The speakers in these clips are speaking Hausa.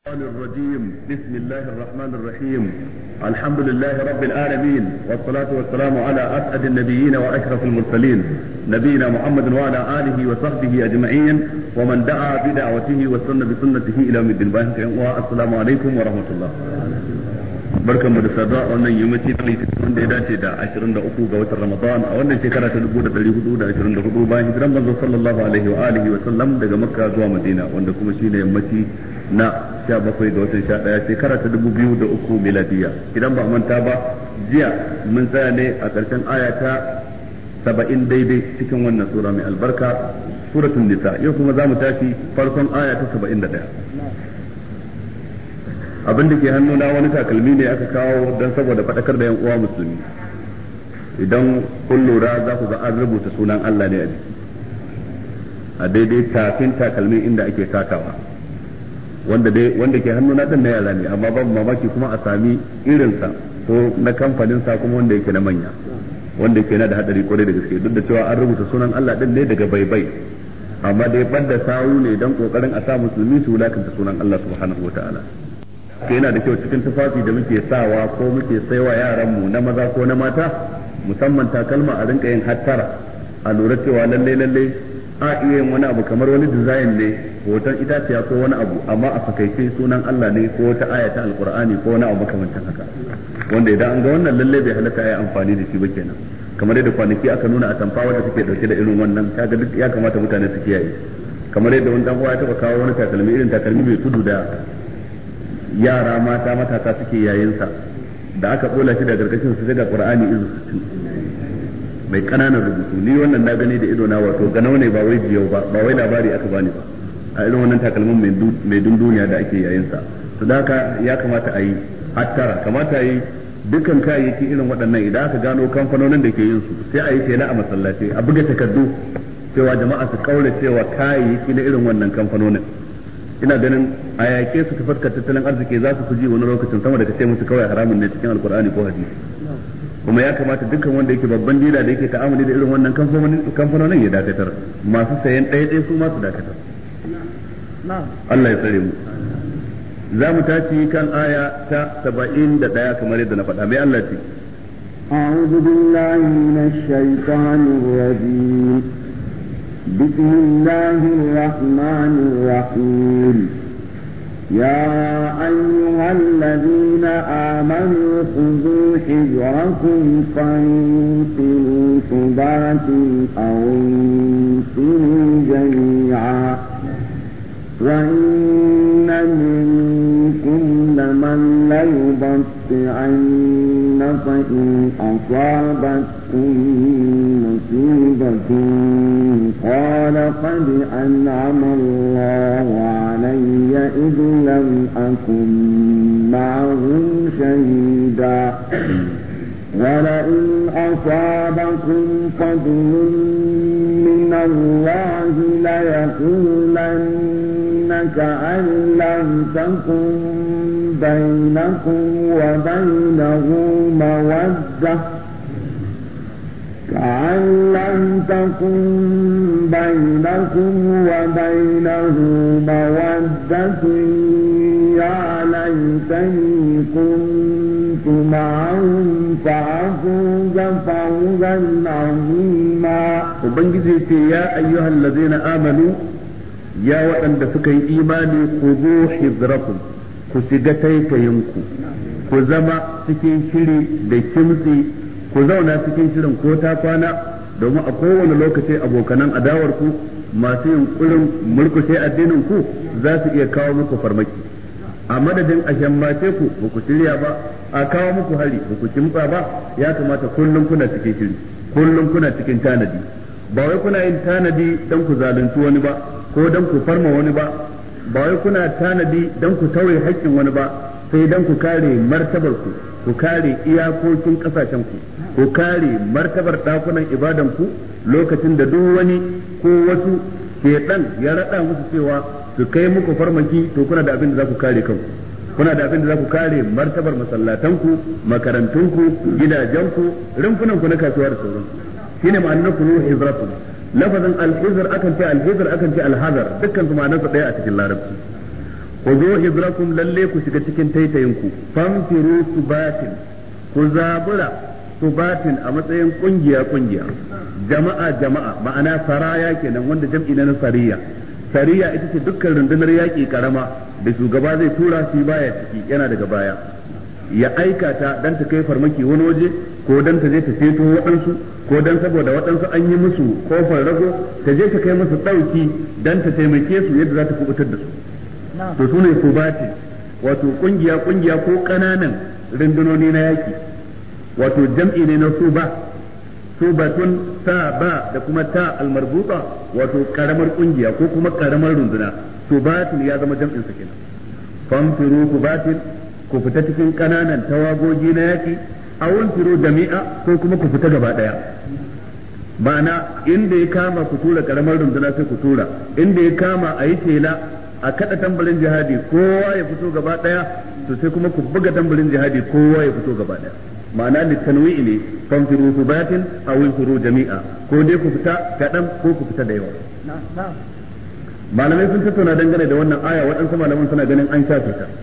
الشيطان الرجيم. بسم الله الرحمن الرحيم. الحمد لله رب العالمين، والصلاة والسلام على أسعد النبيين وأشرف المرسلين نبينا محمد وعلى آله وصحبه أجمعين ومن دعا بدعوته وسن بسنته إلى يوم الدين. السلام عليكم ورحمة الله. barkan mu da saduwa a wannan yammaci da wanda ya dace da 23 ga watan Ramadan a wannan shekara ta 1424 bayan hijiran manzo sallallahu alaihi wa alihi wa sallam daga Makka zuwa Madina, wanda kuma shine yammaci na 17 ga watan 11 shekara ta 2003 miladiya. Idan ba manta ba, jiya mun tsaya ne a ƙarshen aya ta 70 daidai cikin wannan sura mai albarka, suratul nisa. Yau kuma zamu tashi farkon aya ta 71. abin da ke hannuna wani takalmi ne aka kawo don saboda faɗakar da yan uwa musulmi. Idan kun lura za ku ga an rubuta sunan Allah ne a daidai tafin takalmin inda ake sakawa, wanda ke hannuna din na yara ne, amma babu mamaki kuma a sami irinsa ko na kamfanin sa kuma wanda yake na manya, wanda yake na da hadari kwarai da gaske, duk da cewa an rubuta sunan Allah din ne daga baibai, amma dai banda sawu ne don kokarin a sa musulmi su wulakanta sunan Allah subhanahu wataala. Yana da kyau cikin tufafi da muke sawa ko muke saiwa yaranmu na maza ko na mata, musamman takalma, a rinka yin hattara, a lura cewa lalle a iya yin wani abu kamar wani design ne, hoton itaciya ko wani abu, amma a fakaice sunan Allah ne ko wata aya ta alqur'ani ko wani abu makamancin haka, wanda idan an ga wannan lalle bai halatta ayi amfani da shi ba kenan. Kamar yadda kwanaki aka nuna a tamfa wadda take dauke da irin wannan, kaga duk ya kamata mutane su kiyaye. Kamar yadda wani dan uwa ya taba kawo wani takalmi, irin takalmi mai tudu da yara mata matasa suke yayinsa, da aka bola shi da gargashin su daga Qur'ani izu 60 mai kananan rubutu. Ni wannan na gani da ido na, wato ganau ne ba wai jiyau ba wai labari aka bani ba, a irin wannan takalmin mai dunduniya da ake yayinsa. To da haka ya kamata a yi hattara, kamata a yi dukkan kayayyaki irin waɗannan idan aka gano kamfanonin da ke yin su, sai a yi tela a masallaci, a buga takardu cewa jama'a su kaura cewa kayayyaki na irin wannan kamfanonin. Ina ganin a yake su ta fuskar tattalin arziki za su ji wani lokacin sama da kace musu kawai haramun ne cikin alkur'ani ko hadisi. Kuma ya kamata dukkan wanda yake babban dila da yake ta'amuli da irin wannan kamfanonin ya dakatar, masu sayan ɗaya su masu dakatar. Allah ya tsare mu. Za mu tashi kan aya ta 71 kamar yadda na faɗa. Mai Allah ce, أعوذ بالله من الشيطان الرجيم. بسم الله الرحمن الرحيم. يا أيها الذين آمنوا خذوا حذركم فانفروا ثبات أو انفروا جميعا وإن منكم لمن ليبطئن فإن أصابتكم مصيبة قال قد أنعم الله علي إذ لم أكن معهم شهيدا ولئن أصابكم فضل من الله ليقولن كأن لم تكن بينكم وبينه مودة كأن لم تكن بينكم وبينه مودة يا ليتني كنت معهم فأفوز فوزا عظيما. وبنجزي يا أيها الذين آمنوا يا وأن سكي إيماني خذوا حذركم كسجتي كينكو كزما سكين شري بكمسي ku zauna cikin shirin ko ta kwana, domin a kowane lokaci abokanan adawar ku masu yunkurin mulkushe addinin ku za su iya kawo muku farmaki. A madadin a shammace ku ba ku shirya ba, a kawo muku hari ba ku kimtsa ba, ya kamata kullum kuna cikin shiri, kullum kuna cikin tanadi. Ba wai kuna yin tanadi don ku zalunci wani ba ko don ku farma wani ba wai kuna tanadi don ku tauye haƙƙin wani ba, sai don ku kare martabar ku kare iyakokin kasashen ku kare martabar dakunan ibadan ku lokacin da duk wani ko wasu shedan ya rada musu cewa su kai muku farmaki, to kuna da abin da za ku kare kanku, kuna da abin da za ku kare martabar masallatan ku, makarantun ku, gidajen ku, rumfunan ku na kasuwa da sauransu. Shine ma'anar kunu hizrakum. Lafazin al-hizr akan ce al-hizr akan ce al-hazar, dukkan su ma'anarsa daya a cikin larabci. ku zo hidrakum lalle ku shiga cikin taitayinku famfiru subatin ku zabura subatin a matsayin kungiya jama'a ma'ana saraya kenan wanda jam'i na sariya ita ce dukkan rundunar yaƙi karama da shugaba zai tura shi baya ciki yana daga baya ya aika ta dan ta kai farmaki wani waje ko dan ta je ta ceto waɗansu ko dan saboda waɗansu an yi musu kofar rago ta je ta kai musu ɗauki dan ta taimake su yadda za ta kubutar da su to su ne subati wato kungiya ko ƙananan rundunoni na yaƙi wato jam'i ne na subatun ta ba da kuma ta almarbuta wato karamar kungiya ko kuma karamar runduna subatin ya zama jam'in sa kenan famfiru subatin ku fita cikin kananan tawagogi na yaki awun firu jami'a ko kuma ku fita gaba daya ma'ana inda ya kama ku tura karamar runduna sai ku tura inda ya kama a yi tela a kada tambarin jihadi kowa ya fito gaba daya to sai kuma ku buga tambarin jihadi kowa ya fito gaba daya ma'ana litanwi'i ne famfiru subatin aw infiru jami'a ko dai ku fita kadan ko ku fita da yawa malamai sun tattauna dangane da wannan aya waɗansu malaman suna ganin an shafe ta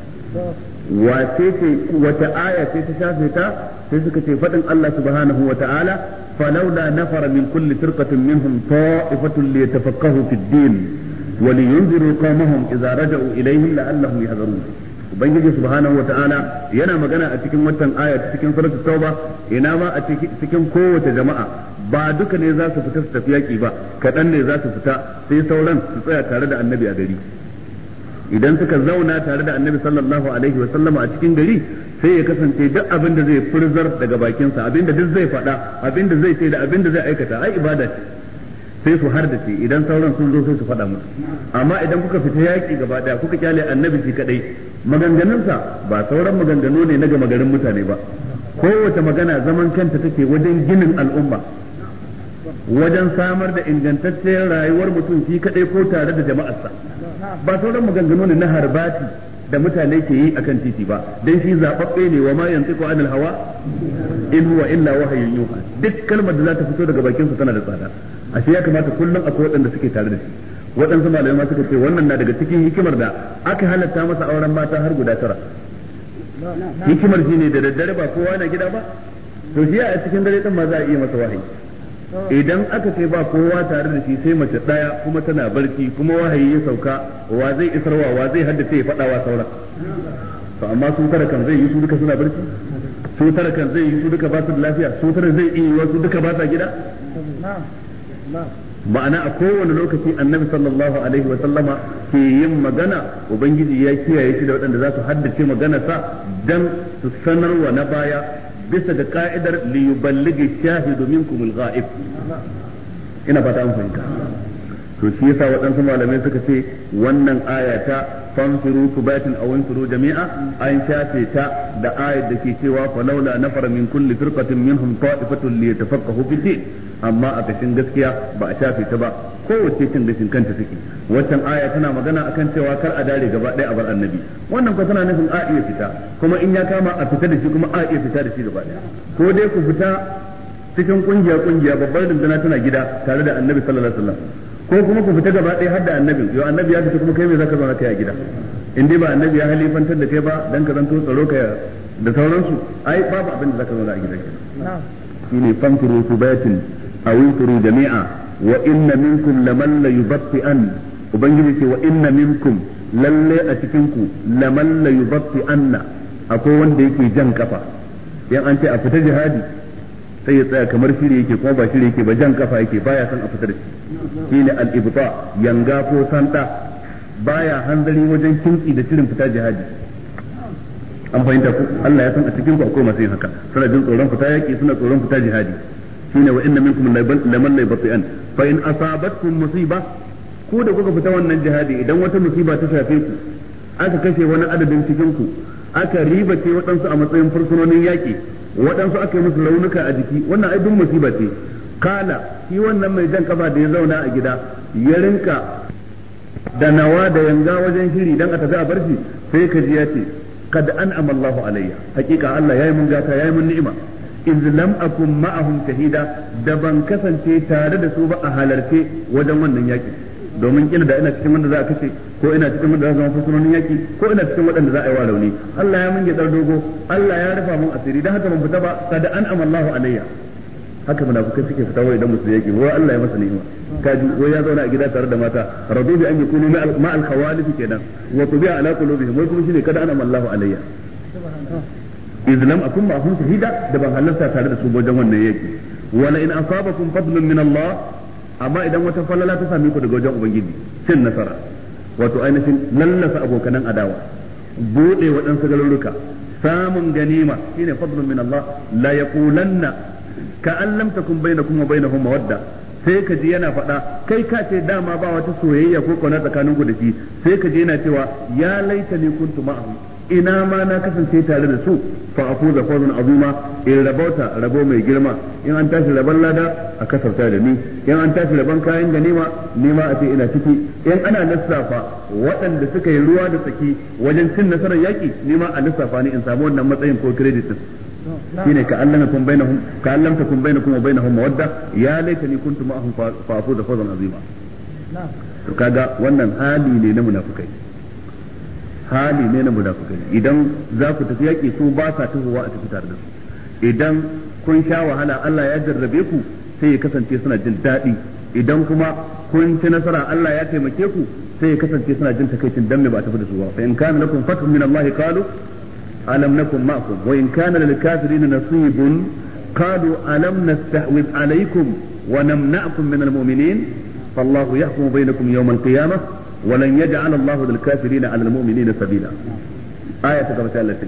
wata aya ce ta shafe ta sai suka ce faɗin Allah subhanahu wa ta'ala falawla nafara min kulli firqatin minhum ta'ifatun liyatafaqahu fid din wa liyunziru qawmahum idza raja'u ilayhim la'allahum yahdharun ubangiji subhanahu wa ta'ala yana magana a cikin wannan aya cikin suratul tauba ina ma a cikin kowace jama'a ba duka ne za su fita su tafi yaki ba kaɗan ne za su fita sai sauran su tsaya tare da annabi a gari idan suka zauna tare da annabi sallallahu alaihi wa sallama a cikin gari sai ya kasance duk abin da zai furzar daga bakinsa abin da duk zai faɗa abin da zai ce da abin da zai aikata ai ibada ce sai su hardace idan sauran sun zo sai su faɗa musu amma idan kuka fita yaƙi gaba daya kuka kyale annabi shi kadai maganganunsa ba sauran maganganu ne na gama garin mutane ba kowace magana zaman kanta take wajen ginin al'umma wajen samar da ingantacciyar rayuwar mutum shi kadai ko tare da jama'arsa ba sauran maganganu ne na harbati da mutane ke yi akan titi ba dan shi zababbe ne wa ma yantiqu anil hawa in huwa illa wahyun yuha duk kalmar da za ta fito daga bakin sa tana da tsada ashe ya kamata kullum akwai waɗanda suke tare da shi waɗansu malamai ma suka ce wannan na daga cikin hikimar da aka halatta masa auren mata har guda 9 hikimar shine da daddare ba kowa na gida ba to shi a cikin dare din ma za a iya masa wahayi idan aka ce ba kowa tare da shi sai mace daya kuma tana barci kuma wahayi ya sauka wa zai isarwa wa zai haddace ya faɗa wa sauran to amma su tara kan zai yi su duka suna barci su tara kan zai yi su duka ba su da lafiya su tara zai yi wasu duka ba sa gida ma'ana a kowane lokaci annabi sallallahu alaihi wa sallama ke yin magana ubangiji ya kiyaye shi da waɗanda za su haddace maganarsa dan su sanarwa na baya bisa ga ka'idar li yuballighi shahidu minkum al-ghaib ina fata an fahimta to shi yasa waɗansu malamai suka ce wannan aya ta fanfiru subatin aw infiru jami'a an shafe ta da ayat da ke cewa falawla nafara min kulli firqatin minhum ta'ifatun liyatafaqahu fi din amma a kashin gaskiya ba a shafe ta ba kowace cin gashin kanta take wannan aya tana magana akan cewa kar a dare gaba ɗaya a bar annabi wannan ko tana nufin a iya fita kuma in ya kama a fita da shi kuma a iya fita da shi gaba ɗaya ko dai ku fita cikin kungiya babbar dindana tana gida tare da annabi sallallahu alaihi wasallam ko kuma ku fita gaba ɗaya har da annabi yau annabi ya fita kuma kai me zaka zauna kai a gida in dai ba annabi ya halifantar da kai ba dan ka zanto tsaro ka da sauransu ai babu abin da zaka zauna a gida kenan shine fanfuru subatin aw infiru jami'a wa inna minkum laman la yubatti an ubangiji ce wa inna minkum lalle a cikin ku laman la yubatti anna akwai wanda yake jan kafa yan an ce a fita jihadi sai ya tsaya kamar shiri yake kuma ba shiri yake ba jan kafa yake baya son a fita da shi shine al-ibta yanga ko santa baya hanzari wajen kinki da shirin fita jihadi an fahimta ku Allah ya san a cikin ku akwai masu yin haka suna jin tsoron fita yaki suna tsoron fita jihadi shine wa inna minkum laman la yubti'an fa in asabatkum musiba ku da kuka fita wannan jihadi idan wata musiba ta shafe ku aka kashe wani adadin cikin ku aka ribace waɗansu a matsayin fursunonin yaki waɗansu aka yi musu raunuka a jiki wannan ai duk musiba ce kala shi wannan mai jan kafa da ya zauna a gida ya rinka da nawa da yanga wajen shiri dan a tafi a barci sai ka ji ya ce kad an'ama Allahu alayya hakika Allah yayi mun gata yayi mun ni'ima iz lam akun ma'ahum shahida da ban kasance tare da su ba a halarce wajen wannan yaki domin kila da ina cikin wanda za a kashe ko ina cikin wanda za a zama fursunonin yaki ko ina cikin waɗanda za a yi wa rauni Allah ya mun gidar dogo Allah ya rufa mun asiri dan haka ban fita ba kada an amallahu alayya haka munafikai suke fita wai idan musu yaki wai Allah ya masa ni'ima kaji wai ya zauna a gida tare da mata radu bi an yakunu ma al khawalif kenan wa tubi'a ala qulubihim wai kuma shine kada an amallahu alayya izlam akun ma hum shahida da ban halarta tare da su wajen wannan yaki wala in asabakum fadlun min Allah amma idan wata falala ta same ku daga wajen ubangiji cin nasara wato ainihin lallasa abokanan adawa bude waɗansu garuruka samun ganima shine fadlun min Allah la yaqulanna ka an lam takun bainakum wa bainahum mawadda sai ka ji yana faɗa kai ka ce dama ba wata soyayya ko kauna tsakanin ku da shi sai ka ji yana cewa ya laitani kuntu ma'ahum ina ma na kasance tare da su fa afuza fawzan azima in rabauta rabo mai girma in an tashi rabon lada a kasarta da ni in an tashi rabon kayan ganima ni ma a ce ina ciki in ana lissafa waɗanda suka yi ruwa da tsaki wajen cin nasarar yaki ni ma a lissafa ni in samu wannan matsayin ko credit din shine ka Allah kun bainahum ka Allah ta kun bainakum wa bainahum mawadda ya laitani kuntu ma'ahum fa afuza fawzan azima to kaga wannan hali ne na munafikai hali ne na munafikai idan za ku tafi yaki su ba sa tahowa a tafi tare da su idan kun sha wahala Allah ya jarrabe ku sai ya kasance suna jin daɗi idan kuma kun ci nasara Allah ya taimake ku sai ya kasance suna jin takaicin dan me ba tafi da su ba fa in kana lakum fathun min Allah qalu alam nakum ma'akum wa in kana lil kafirin nasibun qalu alam nastahwiz alaykum wa namna'kum min al mu'minin fallahu yahkumu bainakum yawm al qiyamah ولن يجعل الله للكافرين على المؤمنين سبيلا آية كما قالت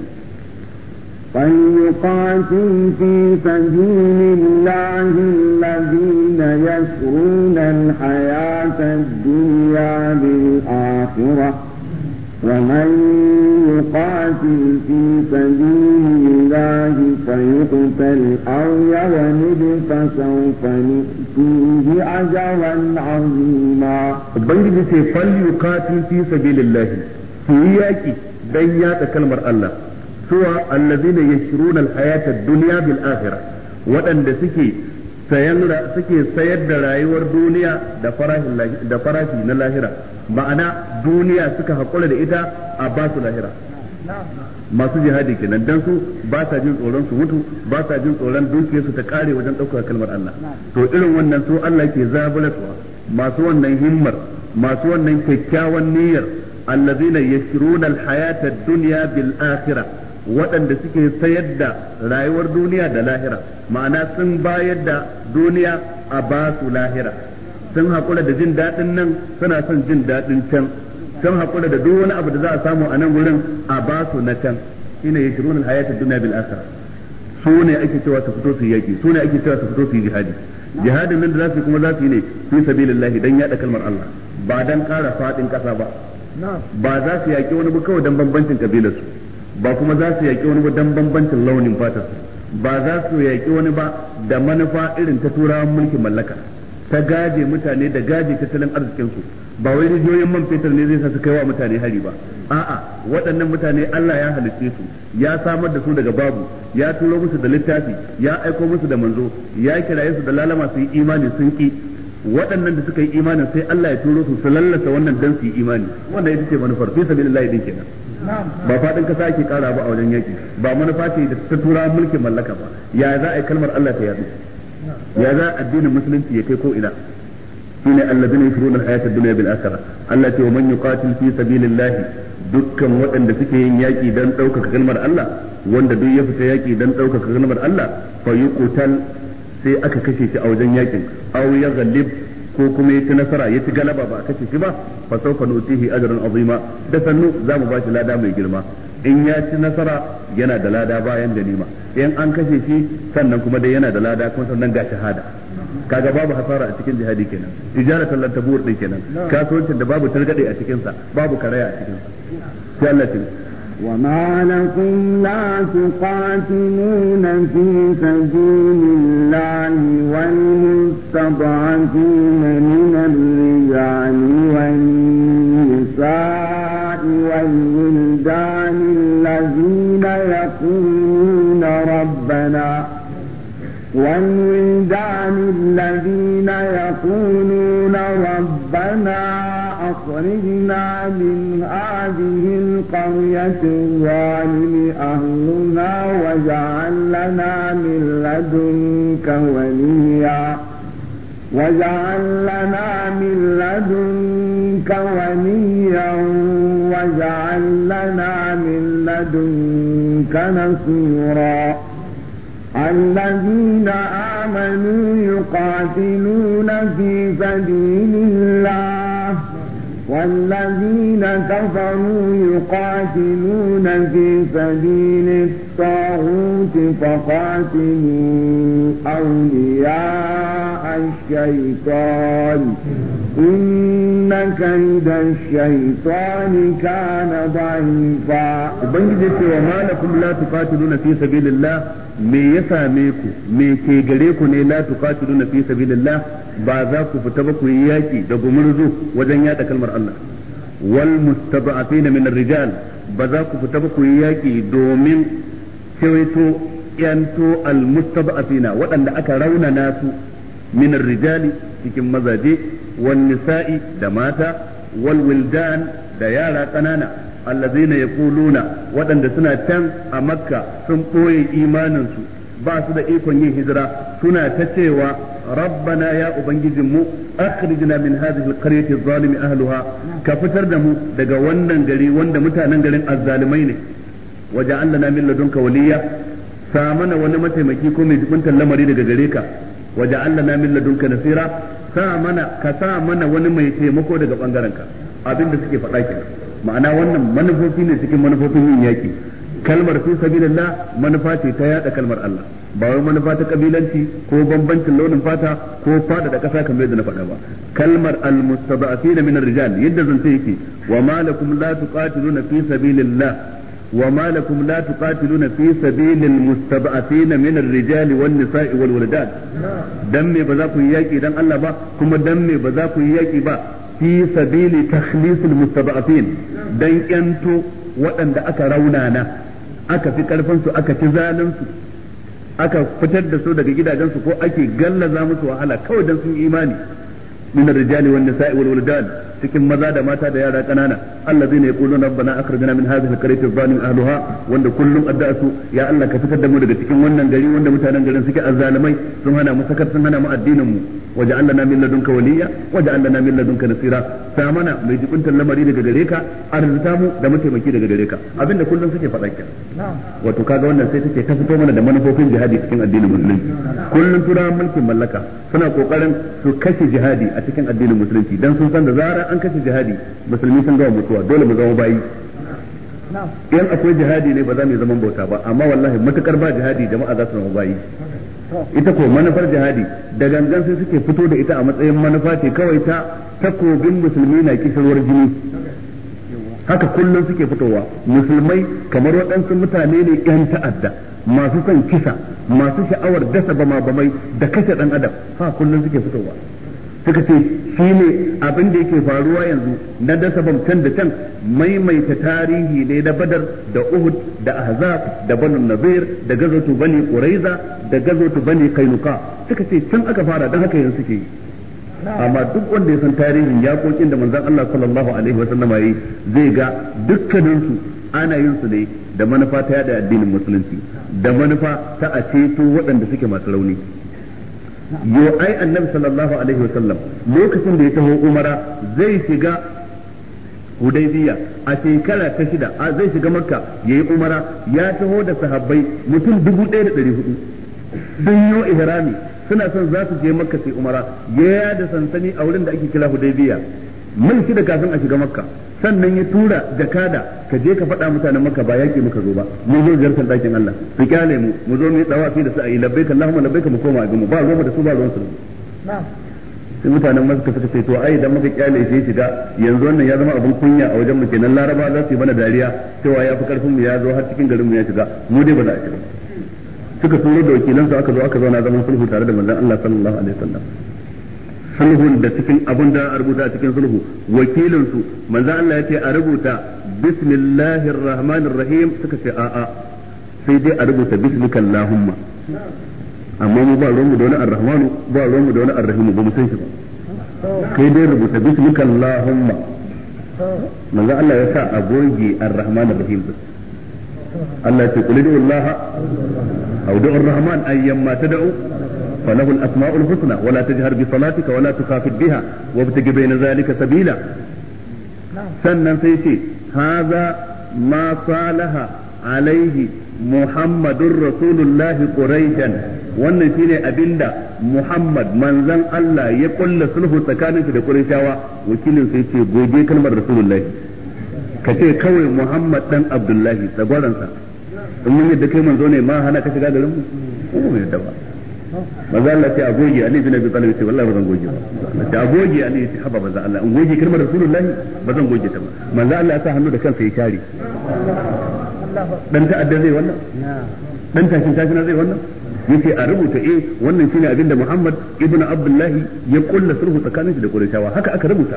فليقاتل في سبيل الله الذين يشرون الحياة الدنيا بالآخرة ومن يقاتل في سبيل الله فيقتل أو يغلب فسوف نؤتيه أجرا عظيما. ubangiji sai falyuqatil fi sabilillahi su yaki dan yada kalmar Allah suwa allazina yashruna alhayata ad-dunya bil akhirah waɗanda suke sayar da rayuwar duniya da farashi na lahira ma'ana duniya suka haƙura da ita a ba su lahira masu jihadi kenan dan su ba sa jin tsoron su mutu ba sa jin tsoron dukiyar su ta kare wajen ɗaukar kalmar Allah to irin wannan su Allah ke zabulatwa masu wannan himmar masu wannan kyakkyawan niyyar allazina yashruna alhayata ad-dunya bil akhirah waɗanda suke sayar da rayuwar duniya da lahira ma'ana sun bayar da duniya a ba su lahira sun haƙura da jin daɗin nan suna son jin daɗin can sun haƙura da duk wani abu da za a samu a nan gurin a ba su na can shine yashruna alhayata ad-dunya bil akhirah su ne ake cewa su fito su yaki su ne ake cewa su fito su yi jihadi jihadin nan da za su yi kuma za su yi ne fi sabilillah dan yada kalmar Allah ba dan ƙara faɗin ƙasa ba ba za su yaki wani ba kawai dan bambancin kabilarsu ba kuma za su yaƙi wani ba dan bambancin launin fatar ba za su yaƙi wani ba da manufa irin ta turawan mulkin mallaka ta gaje mutane da gaje tattalin arzikinsu ba wai rijiyoyin man fetur ne zai sa su kai wa mutane hari ba a'a waɗannan mutane Allah ya halicce su ya samar da su daga babu ya turo musu da littafi ya aiko musu da manzo ya kiraye su da lalama su yi imani sun ki waɗannan da suka yi imanin sai Allah ya turo su lallasa wannan dan su yi imani wanda ita ce manufar fi sabilillah din kenan ba fadin kasa ake kara ba a wajen yaki ba manufa ce da ta tura mulkin mallaka ba ya za a yi kalmar Allah ta yadu ya za addinin musulunci ya kai ko ina shine alladhina yushruna al-hayata ad-dunya bil akhirah Allah ce wa man yuqatil fi sabilillah dukkan waɗanda suke yin yaki dan ɗaukaka kalmar Allah wanda duk ya fita yaki dan ɗaukaka kalmar Allah fa yuqtal sai aka kashe shi a wajen yakin aw ya ghalib ko kuma ya ci nasara ya ci galaba ba a kashe shi ba fa sawfa nutihi ajran azima da sannu zamu ba shi lada mai girma in ya ci nasara yana da lada bayan ganima in an kashe shi sannan kuma dai yana da lada kuma sannan ga shahada kaga babu hasara a cikin jihadi kenan tijaratan lan tabur din kenan kasuwancin da babu targade a cikin sa babu karaya a cikin sa sai Allah ya وما لكم لا تقاتلون في سبيل الله والمستضعفين من الرجال والنساء والولدان الذين يقولون ربنا أخرجنا من هذه القرية الظالم أهلها واجعل لنا من لدنك وليا واجعل لنا من لدنك وليا واجعل لنا من لدنك نصيرا الذين آمنوا يقاتلون في سبيل الله والذين كفروا يقاتلون في سبيل الطاغوت فقاتلوا أولياء الشيطان إن كيد الشيطان كان ضعيفا. ubangiji ce wa malakum la tuqatiluna fi sabilillah, me ya same ku, me ke gare ku ne la tuqatiluna fi sabilillah, ba za ku fita ba ku yi yaki da gumurzu wajen yada kalmar Allah. Wal mustada'afina min ar-rijal, ba za ku fita ba ku yi yaki domin cewaito yanto al mustada'afina waɗanda aka raunana su min ar-rijali cikin mazaje wan nisa'i da mata wal wildan da yara ƙanana allazina yaquluna waɗanda suna can a makka sun ɓoye imaninsu ba su da ikon yin hijira suna ta cewa rabbana ya ubangijinmu akhrijna min hadhihi alqaryati adh-dhalimi ahliha ka fitar da mu daga wannan gari wanda mutanen garin azzalimai ne waja'al lana min ladunka waliya sa mana wani mataimaki ko mai jibintan lamari daga gare ka waja'al lana min ladunka nasira ka sa mana wani mai taimako daga bangarenka abinda suke faɗa kenan ma'ana wannan manufofi ne cikin manufofin yin yaki kalmar fi sabilillah manufa ce ta yada kalmar Allah ba wai manufa ta kabilanci ko bambancin launin fata ko fada da kasa kamar yadda na faɗa ba kalmar almustada'afin min ar-rijal yadda zance yake wa malakum la tuqatiluna fi sabilillah wa malakum la tuqatiluna fi sabilil mustada'afin min ar-rijal wan nisa'i wal waladat dan me ba za ku yi yaki dan Allah ba kuma dan me ba za ku yi yaki ba fi sabili takhlisul mustada'afin dan yanto waɗanda aka raunana aka fi karfinsu aka ci zalinsu aka fitar da su daga gidajensu ko ake gallaza musu wahala kawai dan sun imani min ar-rijali wan nisa'i wal wildan cikin maza da mata da yara kanana allazina yaquluna rabbana akhrijna min hadhihi al-qaryati adh-dhalim ahliha wanda kullum addu'atu ya Allah ka fitar da mu daga cikin wannan gari wanda mutanen garin suke azzalimai sun hana mu sakar sun hana mu addinin mu waja'al lana min ladunka waliya waja'al lana min ladunka nasira sa mana mai jibintan lamari daga gare ka arzuta mu da mataimaki daga gare ka abinda kullum suke faɗa kenan wato kaga wannan sai take ta fito mana da manufofin jihadi cikin addinin musulunci kullum turawan mulkin mallaka suna kokarin su kashe jihadi a cikin addinin musulunci dan sun san da zarar an kashe jihadi musulmi sun gama mutuwa dole mu zama bayi in akwai jihadi ne ba za mu zaman bauta ba amma wallahi matukar ba jihadi jama'a za su zama bayi ita ko manufar jihadi da gangan sai suke fito da ita a matsayin manufa ce kawai ta takobin musulmi na kishirwar jini haka kullum suke fitowa musulmai kamar waɗansu mutane ne yan ta'adda masu son kisa masu sha'awar dasa bama-bamai da kashe ɗan adam ha kullum suke fitowa suka ce shi ne abin da yake faruwa yanzu na dasa bam can da can maimaita tarihi ne na badar da uhud da ahzab da banu nazir da gazatu bani quraiza da gazatu bani kainuka suka ce can aka fara dan haka yanzu suke yi amma duk wanda ya san tarihin yakokin da manzon Allah sallallahu alaihi wasallam yayi zai ga dukkanin su ana yin su ne da manufa ta yada addinin musulunci da manufa ta a ceto waɗanda suke masu rauni yo ai annabi sallallahu alaihi wasallam lokacin da ya taho umara zai shiga hudaybiya a shekara ta 6 zai shiga makka yayi umara ya taho da sahabbai mutum 1400 sun yi ihrami suna son za su je makka sai umara ya da sansani a wurin da ake kira hudaybiya mun shi da kafin a shiga makka sannan ya tura jakada ka je ka faɗa mutanen makka ba yaki muka zo ba mun zo ziyartar dakin Allah su kyale mu mu zo mu yi tsawafi da su ayi labbaika Allahumma labbaika mu koma a gamu ba ruwa da su ba ruwan su na'am sai mutanen makka suka ce to ai idan muka kyale sai shiga yanzu wannan ya zama abin kunya a wajen mu kenan laraba za su yi mana dariya cewa ya fi karfin mu ya zo har cikin garin mu ya shiga mu dai ba za a shiga suka turo da wakilan su aka zo na zaman sulhu tare da manzon Allah sallallahu alaihi wasallam sulhun da cikin abin da a rubuta a cikin sulhu wakilin su manzo Allah ya ce a rubuta bismillahir rahmanir rahim suka ce a'a sai dai a rubuta bismikallahumma amma mu ba ruwanmu da wani arrahmanu ba ruwanmu da wani arrahimu ba mu san shi ba kai dai rubuta bismikallahumma manzo Allah ya sa a goge ar-rahman ar-rahim Allah ya ce qul Allah aw du'u ar-rahman ayyamma tad'u falahu al-asma'ul husna wa la tajhar bi salatika wa la tukhafit biha wabtaghi bayna dhalika sabila sannan sai ce hadha ma salaha alaihi muhammadur rasulullahi quraishan wannan shine abinda Muhammad manzon Allah ya kulla sulhu tsakanin shi da Qurayshawa wakilin sai ce goge kalmar rasulullahi ka ce kawai Muhammad dan Abdullahi tsagwaransa in mun yadda kai manzo ne ma hana ka shiga garin mu ko mai yadda ba manzo Allah ce a goge Ali bin Abi Talib ce wallahi ba zan goge ba ta goge Ali ce haba manzo Allah in goge kalmar rasulullahi ba zan goge ta ba manzo Allah ya sa hannu da kansa ya share dan ta'adda zai wannan dan tashin zai wannan yace a rubuta wannan shine abinda Muhammad ibnu Abdullah ya kulla sulhu tsakanin shi da Qurayshawa haka aka rubuta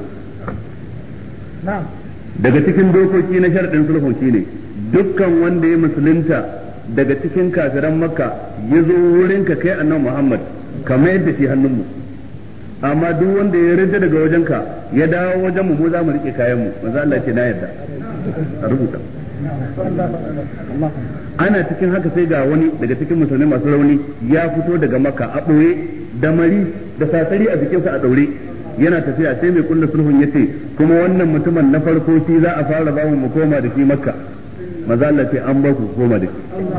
daga cikin dokoki na sharadin sulhu shine dukkan wanda ya musulunta daga cikin kafiran Makka ya zo wurin ka kai annabi Muhammad kamar yadda shi hannunmu amma duk wanda ya rinda daga wajenka ya dawo wajen mu za mu rike kayan mu manzo Allah ce na yadda a rubuta ana cikin haka sai ga wani daga cikin musulmai masu rauni ya fito daga Makka a ɓoye da mari da sasari a jikinsa a ɗaure yana tafiya sai mai kulla sulhun yace kuma wannan mutumin na farko shi za a fara ba mu koma da shi Makka maza Allah ce an ba ku koma da shi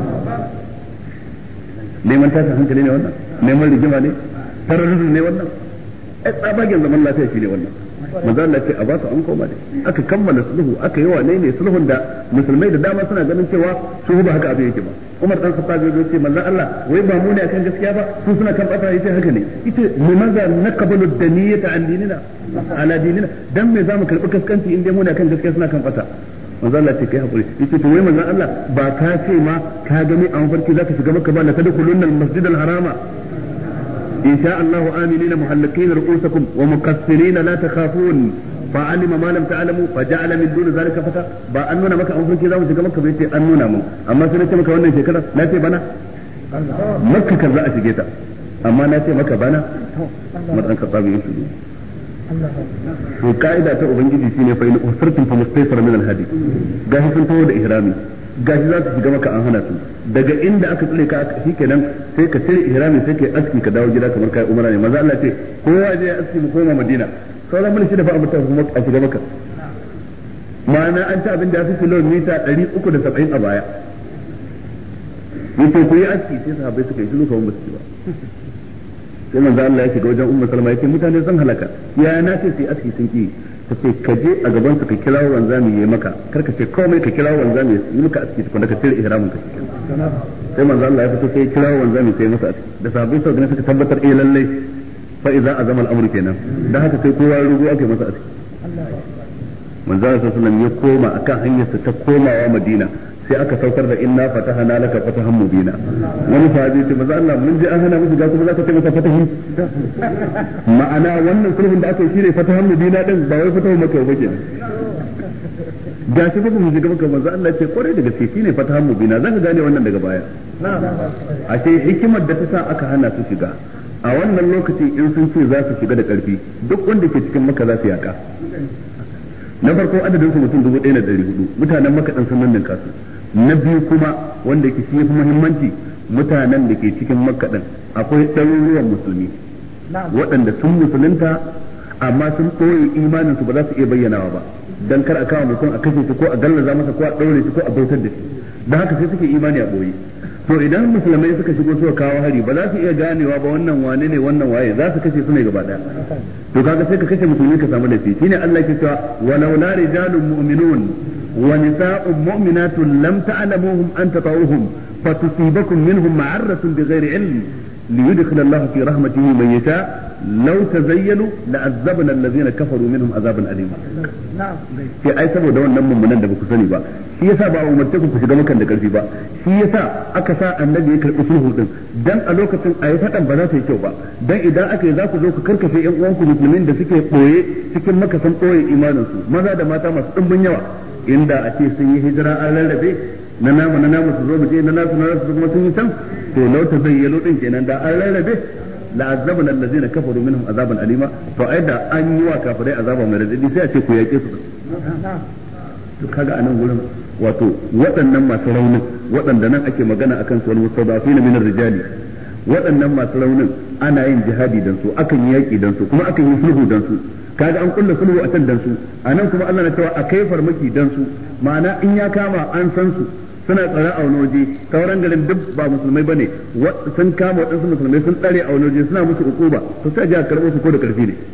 neman tashin hankali ne wannan neman rigima ne terrorism ne wannan ai tsabagen zaman lafiya shi ne wannan manzo Allah ce a ba su an koma da aka kammala sulhu aka yi wane ne sulhun da musulmai da dama suna ganin cewa su ba haka abin yake ba Umar dan Khattab ya ce manzo Allah wai ba mu ne akan gaskiya ba su suna kan bata yace haka ne ita limaza naqbalu daniyata an dinina ala dinina dan me zamu karbi kaskanci in dai mu ne akan gaskiya suna kan bata manzo Allah ce kai hakuri yace to wai manzo Allah ba ka ce ma ka gani an farki zaka shiga Makka ba la tadkhulunna al-masjid al-harama إن شاء الله آمنين محلقين رؤوسكم ومقصرين لا تخافون فعلم ما لم تعلموا فجعل من دون ذلك فتى با أننا مكة أنفر كذا وشكا مكة بيتي أننا من أما سنة مكة وانا شكرا لا تي بنا مكة كذا أشكيتا أما ناتي مكة بنا مرأة كطابي يسلو وقائدة أبنجي سيني فإن أسرتم فمستيسر من الهدي قاهي سنتو دا إهرامي gashi za su shiga maka an hana su daga inda aka tsare ka shikenan sai ka cire ihrami sai ka aski ka dawo gida kamar kai umara ne maza Allah ce kowa je ya aski mu koma Madina sauran mun shi da fa mutum kuma a shiga maka ma'ana an ta abin da ya fi kilomita 370 a baya yace ku yi aski sai sahabbai suka yi shiru kawai basu ba sai manzo Allah ya shiga wajen Ummu Salma yace mutane sun halaka ya na ce sai aski sun ki kace ka je a gaban su ka kirawo wanzami yayi maka kar ka ce komai ka kirawo wanzami yayi maka aski tukun ka cire ihramin ka sai manzo Allah ya fito sai kirawo wanzami sai masa aski da sahabbai su gane suka tabbatar lalle fa idza azama al-amru kenan dan haka sai kowa rugo ake masa aski manzo Allah sallallahu alaihi wasallam ya koma akan hanyar sa ta komawa Madina sai aka saukar da inna fatahana laka fatahan mubina wani sahabi ce manzo Allah mun ji an hana mu shiga kuma zaka ce masa fatahi ma'ana wannan sulhun da aka yi shine fatahan mubina din ba wai fatahu maka ba kenan ga shi ba mu shiga maka manzo Allah ce kwarai da gaske shine fatahan mubina zaka gane wannan daga baya ashe hikimar da ta sa aka hana su shiga a wannan lokaci in sun ce za su shiga da karfi duk wanda ke cikin maka za su yaka na farko adadin su mutum 1400 mutanen maka din sun nan kasu na biyu kuma wanda ke shi yafi muhimmanci mutanen da ke cikin makka din akwai ɗaruruwan musulmi waɗanda sun musulunta amma sun ɓoye imanin su ba za su iya bayyanawa ba dan kar a kawo mutum a kashe shi ko a gallaza masa ko a ɗaure shi ko a bautar da shi dan haka sai suke imani a ɓoye to idan musulmai suka shigo suka kawo hari ba za su iya ganewa ba wannan wane ne wannan waye za su kashe su ne gaba daya to kaga sai ka kashe musulmi ka samu laifi shine Allah ke cewa walau la rijalun mu'minun wa nisa'un mu'minatun lam ta'lamuhum an tatawuhum fatusibakum minhum ma'arratun bighairi ilm liyudkhil Allah fi rahmatihi man yasha law tazayyalu la'azzabna alladhina kafaru minhum azaban alima sai ai saboda wannan mummunan da baku sani ba shi yasa ba umarce ku shiga makan da karfi ba shi yasa aka sa annabi ya karbi sulhu din dan a lokacin ayi fadan ba za ta yi kyau ba dan idan aka yi za ku zo ku karkashe yan uwanku musulmin da suke boye cikin maka san boye imanin su maza da mata masu dimbin yawa inda a ce sun yi hijira an rarrabe na namu su zo mu je na nasu kuma sun yi can to lauta zayyalo din kenan da an rarrabe la azabna allazina kafaru minhum azaban alima to ai da an yi wa kafirai azaba mai radadi sai a ce ku yake su to kaga anan gurin wato waɗannan masu raunin waɗanda nan ake magana akan su wal mustadafina min ar-rijali waɗannan masu raunin ana yin jihadi dan su akan yi yaki dan su kuma akan yi sulhu dan su kaga an kulla sulhu a can dan su anan kuma Allah na cewa akai farmaki dan su ma'ana in ya kama an san su suna tsare a wani waje sauran garin duk ba musulmai bane sun kama waɗansu musulmai sun tsare a wani waje suna musu hukuma to sai a karɓo su ko da karfi ne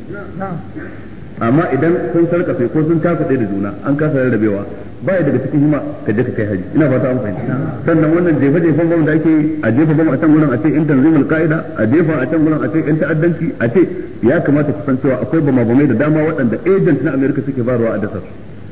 amma idan sun sarkafe ko sun takuɗe da juna an kasa rarrabewa ba ya daga cikin hima ka je ka kai haji ina fata an fahimta sannan wannan jefa-jefan bam da ake a jefa bam a can gurin a ce in tanzimul qaida a jefa a can gurin a ce in ta'addanci a ce ya kamata ku san cewa akwai bama-bamai da dama waɗanda agent na America suke barwa a dasar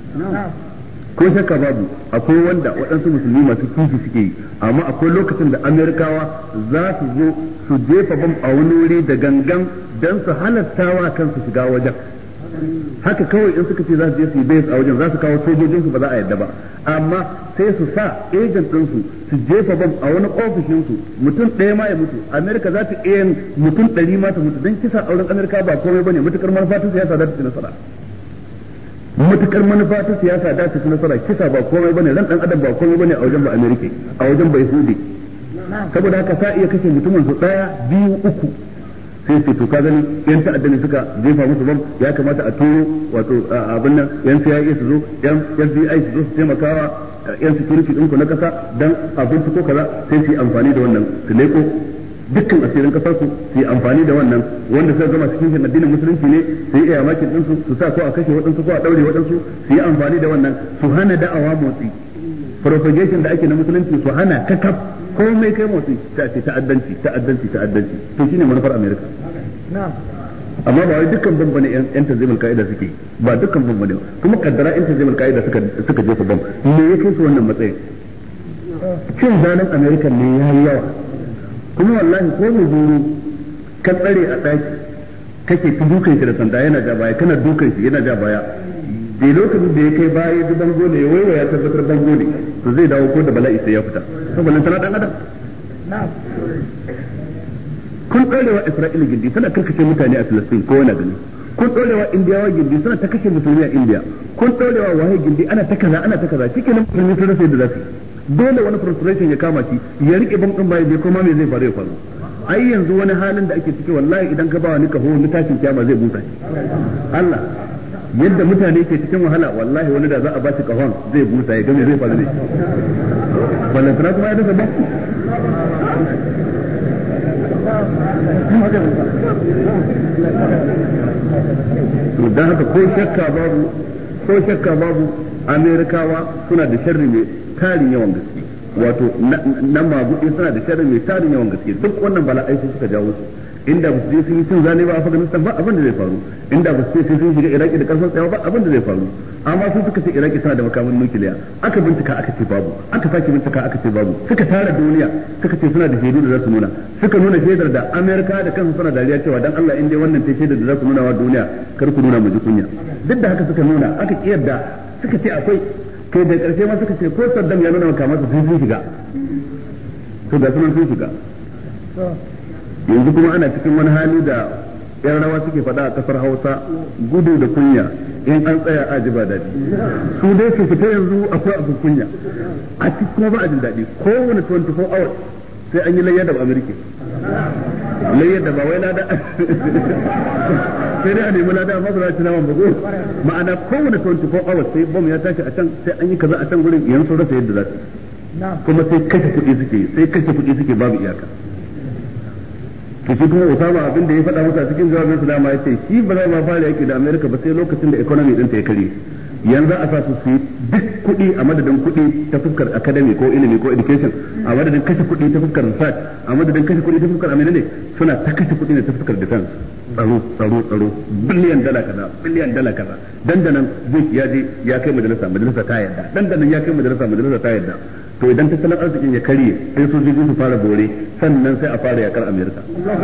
ko shakka babu akwai wanda waɗansu musulmi masu kishi suke yi amma akwai lokacin da Amerikawa za su zo su jefa bam a wani wuri da gangan don su halattawa kansu shiga wajen haka kawai in suka ce za su je su yi base a wajen za su kawo sojojin su ba za a yadda ba amma sai su sa agent din su jefa bam a wani ofishin su mutum ɗaya ma ya mutu Amerika za ta iya mutum 100 ma ta mutu don kisa auren Amerika ba komai bane mutukar manufa ta siyasa za ta ci nasara mutukar manufa ta siyasa za ta ci nasara kisa ba komai bane ran dan adam ba komai bane a wajen ba Amerika a wajen ba Yahudi saboda haka sa iya kashe mutumin su 1 2 3 sai su to ka gani yan ta'adda ne suka jefa musu bam ya kamata a turo wato abin nan yan CIA su zo yan FBI su zo su taimakawa yan security ɗinku na kasa dan abin ko kaza sai su yi amfani da wannan su leko dukkan asirin kasar su yi amfani da wannan wanda suka gama cikin addinin musulunci ne su yi iyamakin din su sa ko a kashe waɗansu ko a daure waɗansu su yi amfani da wannan su hana da'awa motsi propagation da ake na musulunci su hana kakaf komai kai motsi ta ce ta'addanci to shine manufar America amma ba wai dukkan bambane yan tanzimul kaida suke ba dukkan bambane kuma kaddara yan tanzimul kaida suka jefa bam me yake su wannan matsayin cin zanen America ne yayi yawa kuma wallahi ko mu zuru kan tsare a daki kake ta dukan shi da sanda yana ja baya kana dukan shi yana ja baya da lokacin da ya kai baya da bango ne waiwa ya tabbatar bango ne to zai dawo ko da bala'i sai ya fita saboda tana dan adam kun ɗorewa Isra'ila gindi tana karkace mutane a Filistin ko wani gani kun ɗorewa Indiyawa gindi suna ta kashe musulmi a Indiya kun ɗorewa wahayi gindi ana ta kaza cikin musulmi sun rasa yadda za su dole wani frustration ya kama shi ya rike bam din baya bai koma me zai faru ya faru ai yanzu wani halin da ake ciki wallahi idan ka ba wani kaho ni tashin kiyama zai busa shi Allah yadda mutane ke cikin wahala wallahi wani da za a ba shi kahon zai busa ya ga me zai faru ne balantana kuma ya dafa ba dan haka ko shakka babu Amerikawa suna da sharri mai tarin yawan gaske wato nan magudi suna da sharri mai tarin yawan gaske duk wannan bala'ai su suka jawo su inda ba su je sun yi cin zane ba a Afghanistan ba abin da zai faru inda ba su je sun shiga Iraki da karfin tsayawa ba abin da zai faru amma sun suka ce Iraki tana da makamin nukiliya aka bincika aka ce babu aka sake bincika aka ce babu suka tara duniya suka ce suna da shaidu da za su nuna suka nuna shaidar da Amerika da kansu suna dariya cewa dan Allah in dai wannan ce shaidar da za su nuna wa duniya kar ku nuna mu ji kunya duk da haka suka nuna aka kiyarda suka ce akwai kai da karshe ma suka ce ko Saddam ya nuna makamansa sun shiga to da sunan sun shiga yanzu kuma ana cikin wani hali da yan rawa suke faɗa a kasar Hausa gudu da kunya in an tsaya a ji ba daɗi su dai su fita yanzu akwai abin kunya a cikin kuma ba a jin daɗi kowane 24 hours sai an yi layyar da Amerika layyar da ba wai lada sai dai a nemi lada amma ba za a ci naman bago ma'ana kowane 24 hours sai bom ya tashi a can sai an yi kaza a can gurin yanzu rasa yadda za su kuma sai kashe kuɗi suke babu iyaka to shi kuma Osama abin da ya faɗa masa cikin jawabin su dama yace shi ba zai ma fara yaki da America ba sai lokacin da economy ɗinta ya kare yanzu a sa su duk kuɗi a madadin kuɗi ta fuskar academy ko ilimi ko education a madadin kashe kuɗi ta fuskar research a madadin kashe kuɗi ta fuskar amina ne suna ta kashe kuɗi ne ta fuskar defense tsaro biliyan dala kaza dandanan zai ya je ya kai majalisa ta yarda dandanan ya kai majalisa ta yarda to idan tattalin arzikin ya karye sai sojoji su fara bore sannan sai a fara yakar Amerika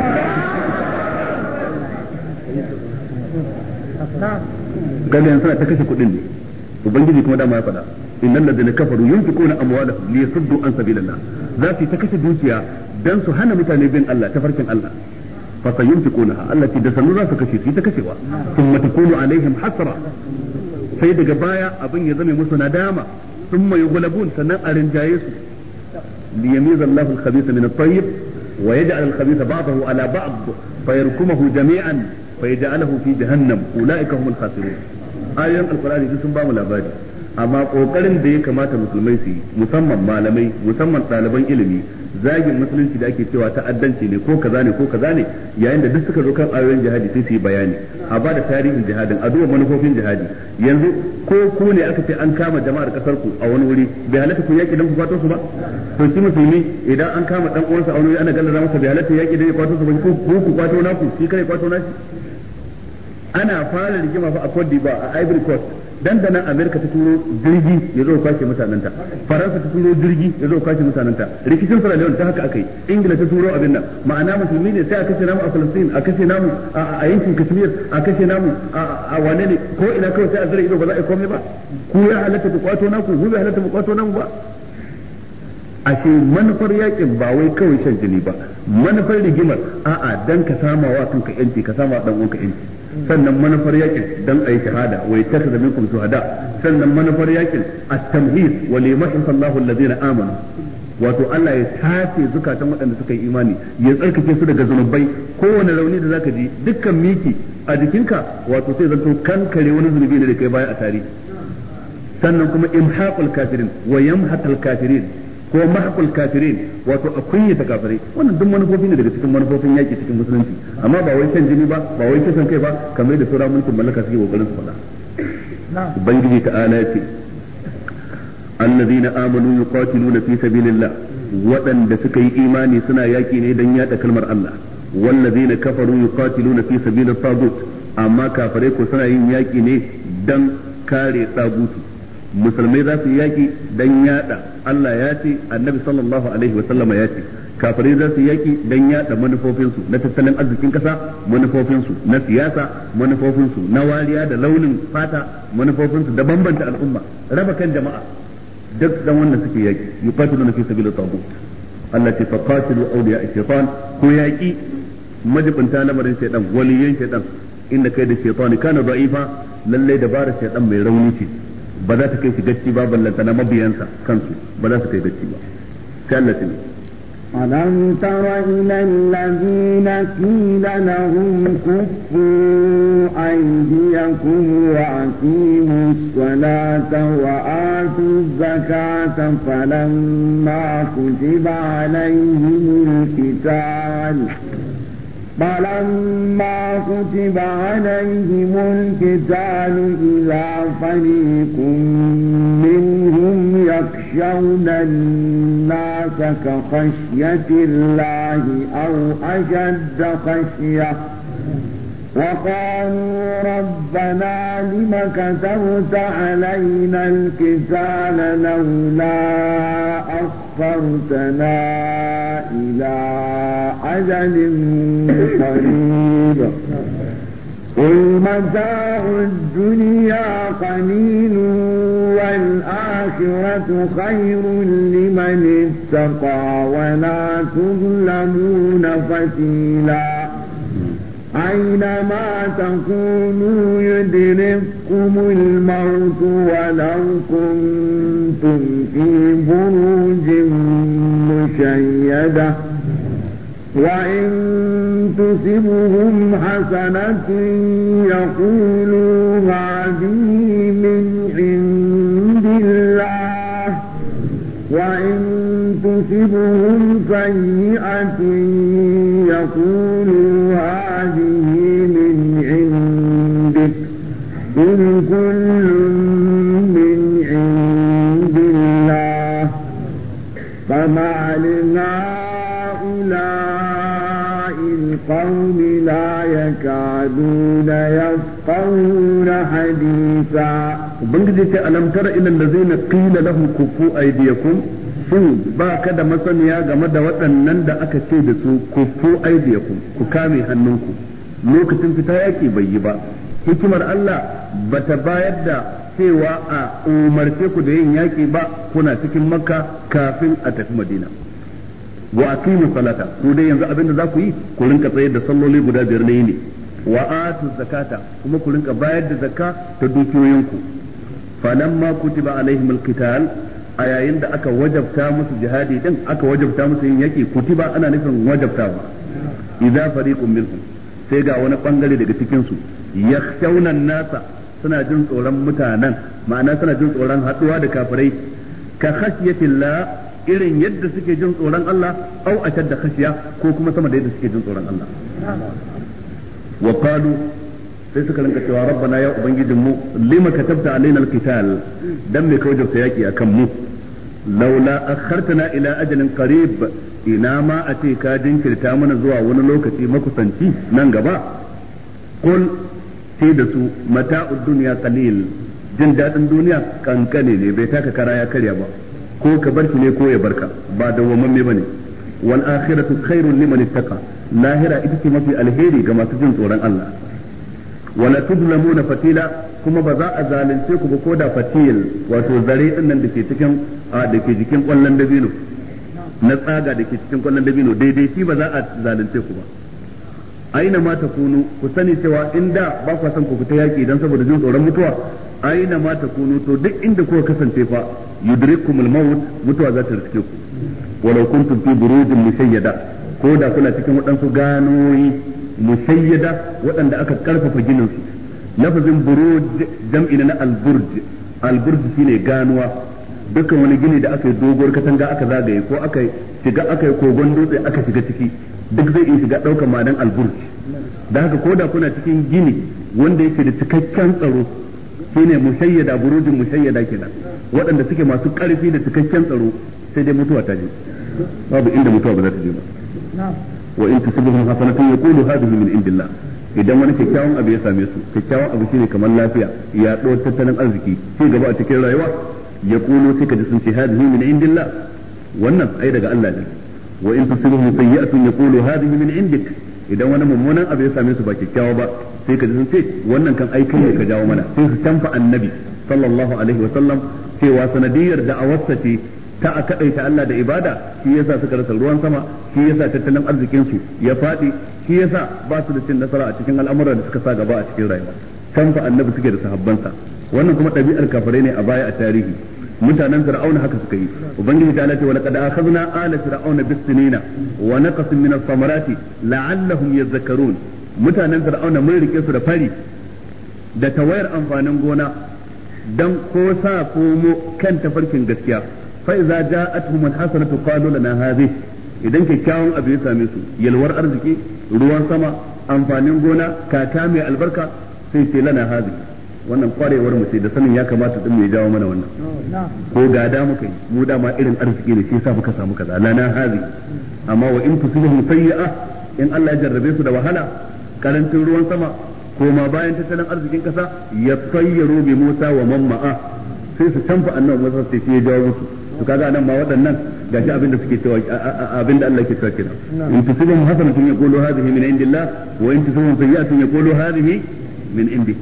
galiyan suna ta kashe kuɗin ne ubangiji kuma dama ya faɗa innal ladina kafaru yunfiquna amwalahum liyasuddu an sabilillah za su ta kashe dukiya dan su hana mutane bin Allah ta farkin Allah fa sayunfiqunaha Allah ce da sanu za su kashe su ta kashewa thumma takunu alaihim hasra sai daga baya abin ya zame musu nadama thumma yughlabun sannan a rinjaye su liyamiza Allahu al-khabitha min at-tayyib wa yaj'al al-khabitha ba'dahu ala ba'd fayarkumuhu jami'an fayaj'aluhu fi jahannam ulaika humul khasirun ayoyin alqur'ani sun ba mu labari amma kokarin da ya kamata musulmai su yi musamman malamai musamman ɗaliban ilimi zagin musulunci da ake cewa ta'addanci ne ko kaza ne ko kaza ne yayin da duk suka zo kan ayoyin jihadi sai su yi bayani a ba da tarihin jihadin a duba manufofin jihadi yanzu ko ku ne aka ce an kama jama'ar kasar ku a wani wuri bai halatta ku yaki dan ku kwato su ba to shi musulmi idan an kama dan uwansa a wani wuri ana gallaza masa bai halatta yaki dan ya kwato su ba ko ku kwato naku shi kai kwato nashi ana fara rigima fa a Cote d'Ivoire a Ivory Coast dandanan Amerika ta turo jirgi ya zo kwashe mutanenta Faransa ta turo jirgi ya zo kwashe mutanenta rikicin Sierra Leone ta haka akai Ingila ta turo abin nan ma'ana musulmi ne sai a kashe namu a Palestine a kashe namu a yankin Kashmir a kashe namu a wane ne ko ina kawai sai a zira ido ba za a yi komai ba ku ya halatta ku kwato naku ku bai halatta ku kwato namu ba ashe manufar yakin ba wai kawai shan jini ba manufar rigimar a'a dan ka sama wa kanka yanci ka sama dan uwanka yanci sannan manufar yakin dan ayi shahada wa yattakhidha minkum shuhada sannan manufar yakin at-tamhid wa limahin sallahu alladhina amanu wato Allah ya tace zukatan waɗanda suka yi imani ya tsarkake su daga zunubai kowane rauni da zaka ji dukkan miki a jikinka wato sai zanto kankare wani zunubi ne da kai baya a tarihi sannan kuma imhaqul kafirin wa yamhaqul kafirin ko mahqul kafirin wato a kunyata kafirai wannan duk manufofi ne daga cikin manufofin yaki cikin musulunci amma ba wai kan jini ba ba wai kisan kai ba kamar da sura mulkin mallaka suke kokarin su faɗa ubangiji ta'ala yace allazina amanu yuqatiluna fi sabilillah waɗanda suka yi imani suna yaki ne dan yada kalmar Allah wallazina kafaru yuqatiluna fi sabilit tagut amma kafirai ko suna yin yaki ne dan kare tagutu musulmai za su yaki dan yada Allah ya ce annabi sallallahu alaihi wa sallama ya ce kafirai za su yaki dan yada manufofinsu na tattalin arzikin kasa manufofinsu na siyasa manufofinsu na wariya da launin fata manufofinsu da bambanta al'umma raba kan jama'a duk dan wannan suke yaki yuqatiluna fi sabilit tagut Allah ce faqatilu awliya ash-shaytan ko yaki majibinta lamarin shaytan waliyan shaytan inda kai da shaytani kana da'ifa lalle dabara shaytan mai rauni ce ba za ta kai shi gacci ba ballanta na mabiyansa kansu ba za su kai gacci ba sai Allah ce ألم تر إلى الذين قيل لهم كفوا أيديكم وأقيموا الصلاة وآتوا الزكاة فلما كتب عليهم القتال إذا فريق منهم يخشون الناس كخشية الله أو أشد خشية وقالوا ربنا لم كتبت علينا القتال لولا أخرتنا إلى أجل قريب قل متاع الدنيا قليل والآخرة خير لمن اتقى ولا تظلمون فتيلا أينما تكونوا يدرككم الموت ولو كنتم في بروج مشيدة وإن تصبهم حسنة يقولوا هذه من عند الله وإن تصبهم سيئة يقولوا هذه من عندك قل كل من عند الله فما لهؤلاء القوم لا يكادون يفقهون حديثا ubangiji ce alam tara ila allazina qila lahum kufu aydiyakum shin ba ka da masaniya game da waɗannan da aka ce da su kufu aydiyakum ku kame hannunku lokacin fita yaki bai yi ba hikimar Allah bata bayar da cewa a umarce ku da yin yaki ba kuna cikin makka kafin a tafi madina wa aqimu salata ku dai yanzu abinda za ku yi ku rinka tsayar da salloli guda 5 na yini wa atu zakata kuma ku rinka bayar da zakka ta dukiyoyinku falamma kutiba alaihim alqital a yayin da aka wajabta musu jihadi din aka wajabta musu yin yaki kutiba ana nufin wajabtawa idza fariqun minhum sai ga wani bangare daga cikin su yakhshawna nasa suna jin tsoron mutanen ma'ana suna jin tsoron haduwa da kafirai ka khashyatillah irin yadda suke jin tsoron Allah au ashadda khashya ko kuma sama da yadda suke jin tsoron Allah wa qalu sai suka rinka cewa rabbana ya ubangijinmu lima katabta alaina alqital dan me kawai da yaki akan mu laula akhartana ila ajalin qarib ina ma a ce ka jinkirta mana zuwa wani lokaci makusanci nan gaba qul sai da su mata'ud dunya qalil jin dadin duniya kankane ne bai taka kara ya karya ba ko ka bar shi ne ko ya barka ba da wamamme bane wal akhiratu khairun liman ittaqa lahira ita ce mafi alheri ga masu jin tsoron Allah wala tudlamuna fatila kuma ba za a zalunce ku ba ko da fatil wato zare din nan dake cikin dake jikin kwallon dabino na tsaga dake cikin kwallon dabino daidai shi ba za a zalunce ku ba aina ma takunu ku sani cewa inda ba ku san ku fita yaki dan saboda jin tsoron mutuwa aina ma takunu to duk inda kuka kasance fa yudrikumul maut mutuwa za ta riske ku walau kuntum fi burujin mushayyada ko da kuna cikin waɗansu ganoyi mushayyada waɗanda aka karfafa ginin su lafazin buruj jam'i na alburj shine ganuwa dukkan wani gini da aka yi doguwar katanga aka zagaye ko aka yi kogon dutse aka shiga ciki duk zai iya shiga ɗaukar ma'anan alburj da haka ko da kuna cikin gini wanda yake da cikakken tsaro shine mushayyada burujin mushayyada kenan waɗanda suke masu ƙarfi da cikakken tsaro sai dai mutuwa ta je babu inda mutuwa ba za ta je ba wa in tusibhum hasanatun yaqulu hadhihi min indillah idan wani kyakkyawan abu ya same su kyakkyawan abu shine kamar lafiya ya ɗau tattalin arziki ci gaba a cikin rayuwa yaqulu sai ka ji sun ce hadhihi min indillah wannan ai daga Allah ne wa in tusibhum sayyi'atun yaqulu hadhihi min indik idan wani mummunan abu ya same su ba kyakkyawa ba sai ka ji sun ce wannan kan aikin ne ka jawo mana sai su tamfa annabi sallallahu alaihi wa sallam cewa sanadiyar da'awarsa ce ta a kadaita Allah da ibada shi yasa suka rasa ruwan sama shi yasa tattalin arzikin su ya fadi shi yasa ba su da cin nasara a cikin al'amuran da suka sa gaba a cikin rayuwa tamfa annabi suke da sahabbansa wannan kuma ɗabi'ar kafirai ne a baya a tarihi mutanen fir'auna haka suka yi ubangiji ta ce wa laqad akhadna ala fir'auna bis-sinina wa naqasin min as-samarati la'allahum yadhakkarun mutanen fir'auna mun rike su da fari da tawayar amfanin gona dan ko sa komo kan tafarkin gaskiya fa iza ja'atuhum al-hasanatu qalu lana hadhihi idan kyakkyawan abu ya same su yalwar arziki ruwan sama amfanin gona kaka mai albarka sai ce lana hadhihi wannan kwarewar mu ce da sanin ya kamata din mai jawo mana wannan ko gada muka yi mu dama irin arziki ne shi yasa muka samu kaza lana hazi amma wa in tusibhum sayyi'a in Allah ya jarrabe su da wahala karancin ruwan sama ko ma bayan tattalin arzikin kasa ya sayyaru bi Musa wa man ma'a sai su canfa annabi Musa sai ya jawo musu to kaga anan ma waɗannan gashi abinda suke cewa abinda Allah yake cewa kenan in tusibhum hasanatun yaqulu hadhihi min indillah wa in tusibhum sayyi'atun yaqulu hadhihi min indik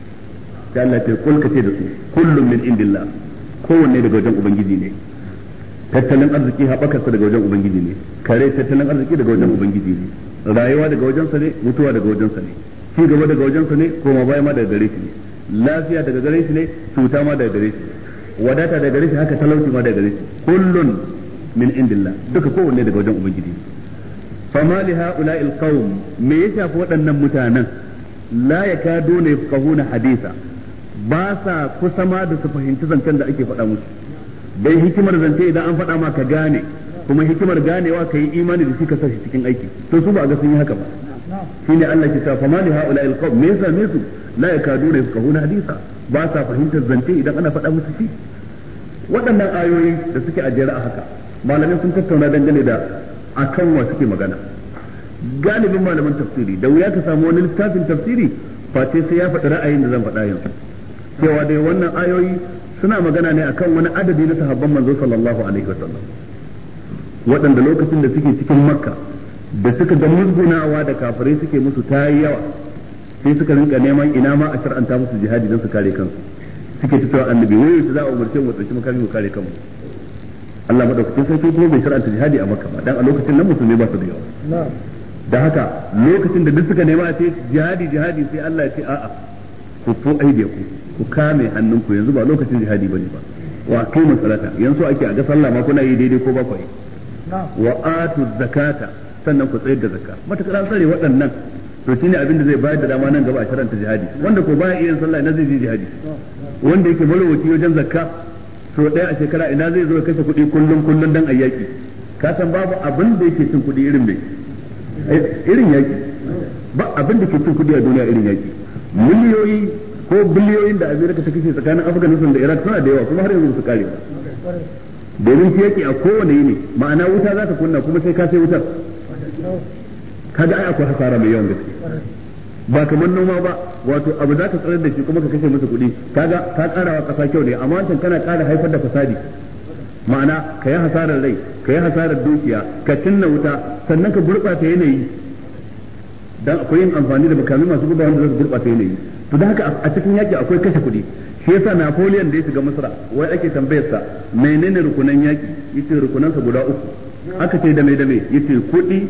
da Allah ce kulka ce da su kullum min indillah kowanne daga wajen ubangiji ne tattalin arziki haɓakarsa daga wajen ubangiji ne kare tattalin arziki daga wajen ubangiji ne rayuwa daga wajensa ne mutuwa daga wajensa ne ci gaba daga wajensa ne koma baya ma daga gare shi ne lafiya daga gare shi ne cuta ma daga gare shi wadata daga gare shi haka talauci ma daga gare shi kullun min indillah duka kowanne daga wajen ubangiji ne fama li ha'ula'il qaum me ya shafi waɗannan mutanen la yakaduna yafqahuna hadisa ba sa kusa ma da su fahimci zancen da ake faɗa musu dai hikimar zance idan an faɗa ma ka gane kuma hikimar ganewa ka yi imani da shi ka sa shi cikin aiki to su ba a ga sun yi haka ba shine Allah ke cewa fama li haula al qawm me yasa me su la yakaduna yafqahuna hadisa ba sa fahimtar zance idan ana faɗa musu shi waɗannan ayoyi da suke a jere a haka malamai sun tattauna dangane da akan wa suke magana galibin malaman tafsiri da wuya ka samu wani littafin tafsiri face sai ya faɗi ra'ayin da zan faɗa yanzu cewa dai wannan ayoyi suna magana ne akan wani adadi na sahabban manzo sallallahu alaihi wasallam waɗanda lokacin da suke cikin makka da suka ga musgunawa da kafirai suke musu ta yi yawa sai suka rinka neman ina ma a shar'anta musu jihadi don su kare kansu suke ta cewa annabi wai su za a umarce mu tsaki makami mu kare kanmu Allah madaukakin sarki kuma bai shar'anta jihadi a Makka ba dan a lokacin nan musulmai ba su da yawa da haka lokacin da duk suka nema a ce jihadi sai Allah ya ce a'a ku to aidiyaku ku kame hannunku yanzu ba lokacin jihadi bane ba wa aqimu salata yanzu ake a ga sallah ma kuna yi daidai ko ba ku yi wa atu zakata sannan ku tsayar da zakka matakar an tsare waɗannan to shine abin da zai bayar da dama nan gaba a sharanta jihadi wanda ko baya iya sallah ina zai je jihadi wanda yake marwaci wajen zakka to ɗaya a shekara ina zai zo ya kashe kuɗi kullum dan ayyaki ka san babu abin da yake cin kuɗi irin yaki ba abin da ke cin kuɗi a duniya irin yaki miliyoyi ko biliyoyin da Amerika ta kashe tsakanin Afghanistan da Iraq suna da yawa kuma har yanzu su kare ba domin shi yake a kowane yini ma'ana wuta za ta kunna kuma sai ka sai wutar kaga ai akwai hasara mai yawan gaske ba kamar noma ba wato abu za ka tsarar da shi kuma ka kashe masa kuɗi kaga ka karawa kasa kyau ne amma wancan kana kara haifar da fasadi ma'ana ka yi hasarar rai ka yi hasarar dukiya ka cinna wuta sannan ka gurɓata yanayi dan akwai yin amfani da makamai masu guba wanda za su gurɓata yanayi to da haka a cikin yaki akwai kashe kuɗi shi yasa Napoleon da ya shiga Misra wai ake tambayar sa menene rukunan yaki yace rukunansa guda uku aka ce da me yace kuɗi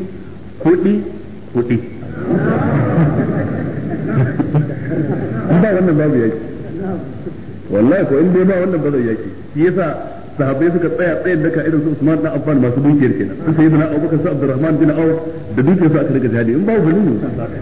ba wannan babu yaki wallahi ko in dai ba wannan ba zai yaki shi yasa sahabbai suka tsaya tsayin daka irin su Usman dan Affan masu dukiyar kenan su sai na Abubakar su Abdurrahman bin Auf da dukiyar su aka daga jihadi in babu dalili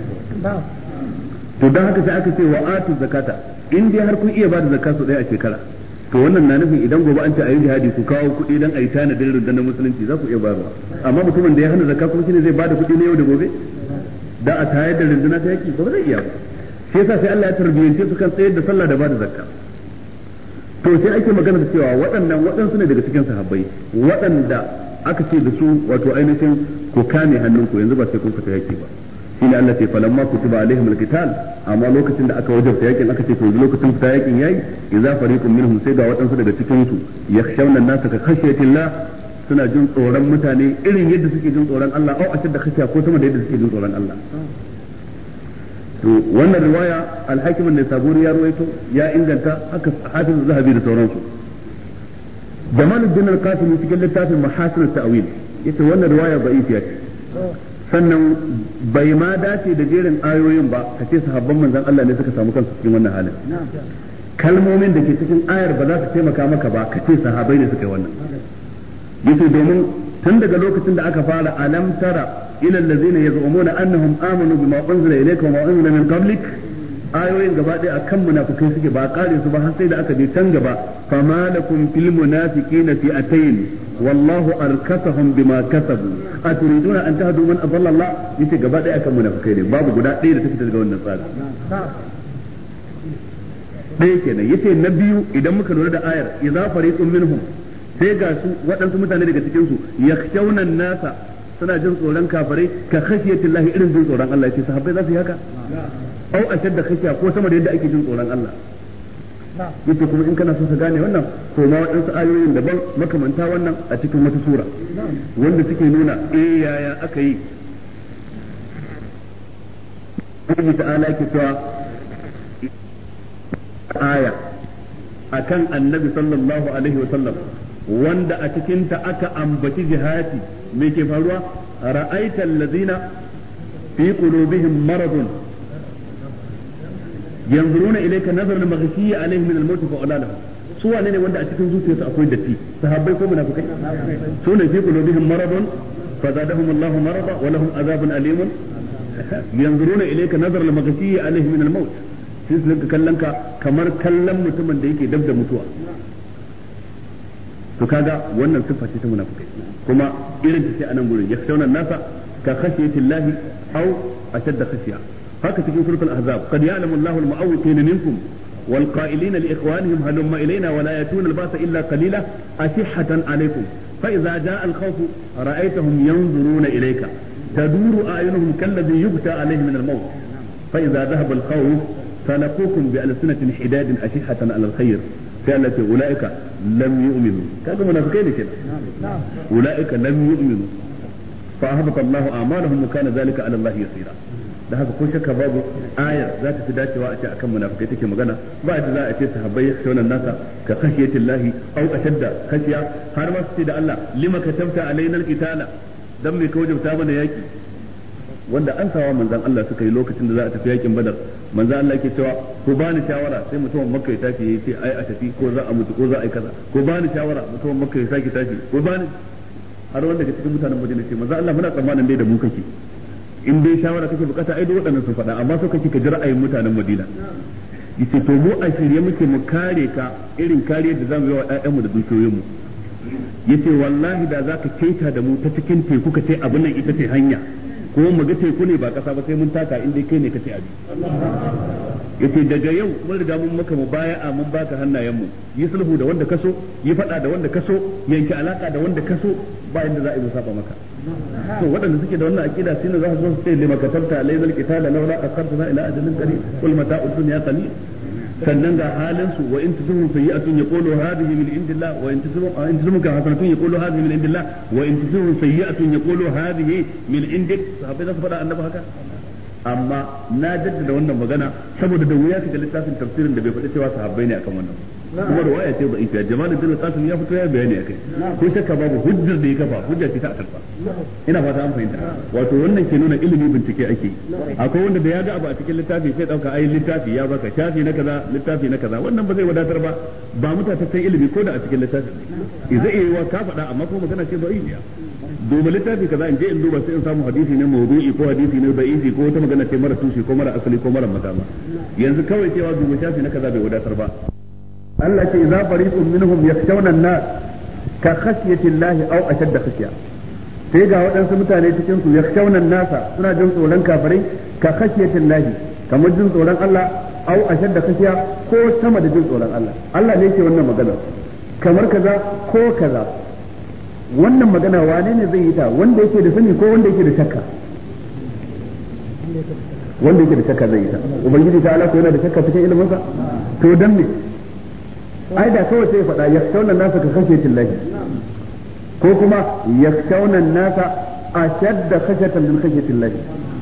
to dan haka sai aka ce wa atu zakata in dai har kun iya bada zakka su daya a shekara to wannan na nufin idan gobe an ce ayi jihadi ku kawo kuɗi dan ayi tanadin rundunar musulunci za ku iya bayarwa amma mutumin da ya hana zakka kuma shine zai bada kuɗi na yau da gobe da a tayar da rundunar ta yaki ba zai iya ba shi yasa sai Allah ya tarbiyyance su kan tsayar da sallah da bada zakka to sai ake magana da cewa waɗansu ne daga cikin sahabbai waɗanda aka ce da su wato ainihin ku kame hannunku yanzu ba sai kun fita yaki ba shine Allah ce falamma kutiba alaihim alqital amma lokacin da aka wajabta yakin aka ce to lokacin fita yakin yayi idza fariqun minhum sai ga waɗansu daga cikin su yakhshawna an-nasa ka khashyatillah suna jin tsoron mutane irin yadda suke jin tsoron Allah au ashadda khashya ko sama da yadda suke jin tsoron Allah to wannan riwaya al-hakim an-nisaburi ya ruwaito ya inganta haka hafiz zahabi da sauransu Jamaluddin al-Qasimi cikin littafin Mahasin at-Ta'wil yace wannan riwaya da'ifiya ce sannan bai ma dace da jerin ayoyin ba kace sahabban manzon Allah ne suka samu kansu cikin wannan halin kalmomin da ke cikin ayar ba za su taimaka maka ba kace sahabbai ne suka yi wannan yace domin tun daga lokacin da aka fara alam tara ila allazina yaz'umuna annahum amanu bima unzila ilayka wa ma unzila min qablik ayoyin gaba ɗaya akan munafikai suke ba kare su ba har sai da aka je can gaba fama lakum fil munafiqina fi'atayn wallahu arkasahum bima kasabu aturiduna an tahdu man adalla Allah yace gaba ɗaya akan munafikai ne babu guda ɗaya da ta fita daga wannan tsari ɗaya kenan yace na biyu idan muka lura da ayar idza fariqun minhum sai ga su waɗansu mutane daga cikin su yakhshawna nasa suna jin tsoron kafirai ka khashiyatillahi irin jin tsoron Allah yace sahabbai za su yi haka au ashadda khashiya ko sama da yadda ake jin tsoron Allah yace kuma in kana so ka gane wannan ko ma waɗansu ayoyin daban makamanta wannan a cikin wata sura wanda suke nuna yaya aka yi Allah ta'ala yake cewa aya akan annabi sallallahu alaihi wa sallam wanda a cikin ta aka ambaci jihati me ke faruwa ra'aita allazina fi qulubihim maradun yanzuruna ilayka nazar al-maghshi alayhim min al-maut fa ulala su wane ne wanda a cikin zuciyarsu akwai datti sahabbai ko munafikai su ne fi qulubihim maradun fa zadahum Allahu marada wa lahum adhabun alimun yanzuruna ilayka nazar al-maghshi alayhim min al-maut sai su rinka kallon ka kamar kallon mutumin da yake dab da mutuwa to kaga wannan sifa ce ta munafikai kuma irin ta sai anan gurin yakhshawna an-nasa ka khashiyatillahi aw ashadda khashya haka cikin suratul ahzab qad ya'lamu Allahu al-mu'awwiqina minkum wal qa'ilina li ikhwanihim halumma ilayna wa la yatuna al-ba'sa illa qalila ashihatan alaykum fa idza ja'a al-khawf ra'aytahum yanzuruna ilayka taduru a'yunuhum kalladhi yughta alayhi min al-maut fa idza dhahaba al-khawf salaqukum bi alsinatin hidadin ashihatan ala al-khayr sai Allah ce ulaika lam yu'minu kaga munafikai ne kenan ulaika lam yu'minu fa ahbata Allahu a'malahum wa kana dhalika ala Allah yasira da haka ko shakka babu ayar za ta fi dacewa a ce akan munafikai take magana ba da za a ce sahabbai ya shaunan nasa ka khashiyatillahi aw ashadda khashiya har ma su ce da Allah lima katabta alaina alqitala dan me ka wajabta mana yaki wanda an sawa manzon Allah suka yi lokacin da za a tafi yakin Badar manzon Allah yake cewa ko bani shawara sai mutumin Makka ya tafi yayi ce ai a tafi ko za a mutu ko za a yi kaza ko bani shawara mutumin Makka ya saki tafi ko bani har wanda daga cikin mutanen Madina ce manzon Allah muna tsammanin dai da mu kake in dai shawara kake bukata ai duk waɗannan sun faɗa amma so kake ka ji ra'ayin mutanen Madina yace to mu a shirye muke mu kare ka irin kariyar da zamu yi wa ƴaƴanmu da dukiyoyinmu yace wallahi da zaka keta da mu ta cikin teku ka ce abin nan ita ce hanya ko mu ga teku ne ba kasa ba sai mun taka in dai kai ne kace abi yace daga yau mun riga mun maka mubaya'a mun baka hannayenmu yi sulhu da wanda kaso yi fada da wanda kaso yanke alaka da wanda kaso ba inda za a yi musaba maka to waɗanda suke da wannan aqida shine za su zo su ce lima katabta alayna alqitala laula aqartana ila ajalin qarib qul mata'ud dunya qalil sannan ga halin su wa in tusum sayyi'atun yaqulu hadhihi min indillah wa in tusum ka hasanatun yaqulu hadhihi min indillah wa in tusum sayyi'atun yaqulu hadhihi min indik sahabbai za su faɗa annabi haka amma na jaddada wannan magana saboda da wuya ga littafin tafsirin da bai faɗi cewa sahabbai ne akan wannan kuma ruwaya ce da'ifa Jamaluddin Qasim ya fito ya bayani akai ko shakka babu hujjar da ya kafa hujja ce ta akarfa ina fata an fahimta wato wannan ke nuna ilimi bincike ake akwai wanda da ya ga abu a cikin littafi sai dauka ai littafi ya baka shafi na kaza littafi na kaza wannan ba zai wadatar ba mutataccen ilimi ko da a cikin littafi zai iya wa ka faɗa amma ko magana ce da'ifa duba littafi kaza in je in duba sai in samu hadisi ne mawdu'i ko hadisi ne da'ifi ko wata magana ce mara tushe ko mara asali ko mara makama yanzu kawai cewa duba shafi na kaza bai wadatar ba Allah ce idza fariqun minhum yakhshawna an-nas ka khashyati Allah aw ashadda khashya sai ga waɗansu mutane cikin su yakhshawna an-nasa suna jin tsoron kafirai ka khashyati Allah kamar jin tsoron Allah aw ashadda khashya ko sama da jin tsoron Allah Allah ne yake wannan magana kamar kaza ko kaza wannan magana wane ne zai yi ta wanda yake da sani ko wanda yake da shakka wanda yake da shakka zai yi ta ubangiji ta Allah ko yana da shakka cikin ilimin sa to dan me ai da kawai sai faɗa yakhshawna nasa ka khashyatin lahi ko kuma yakhshawna nasa ashadda khashyatan min khashyatin lahi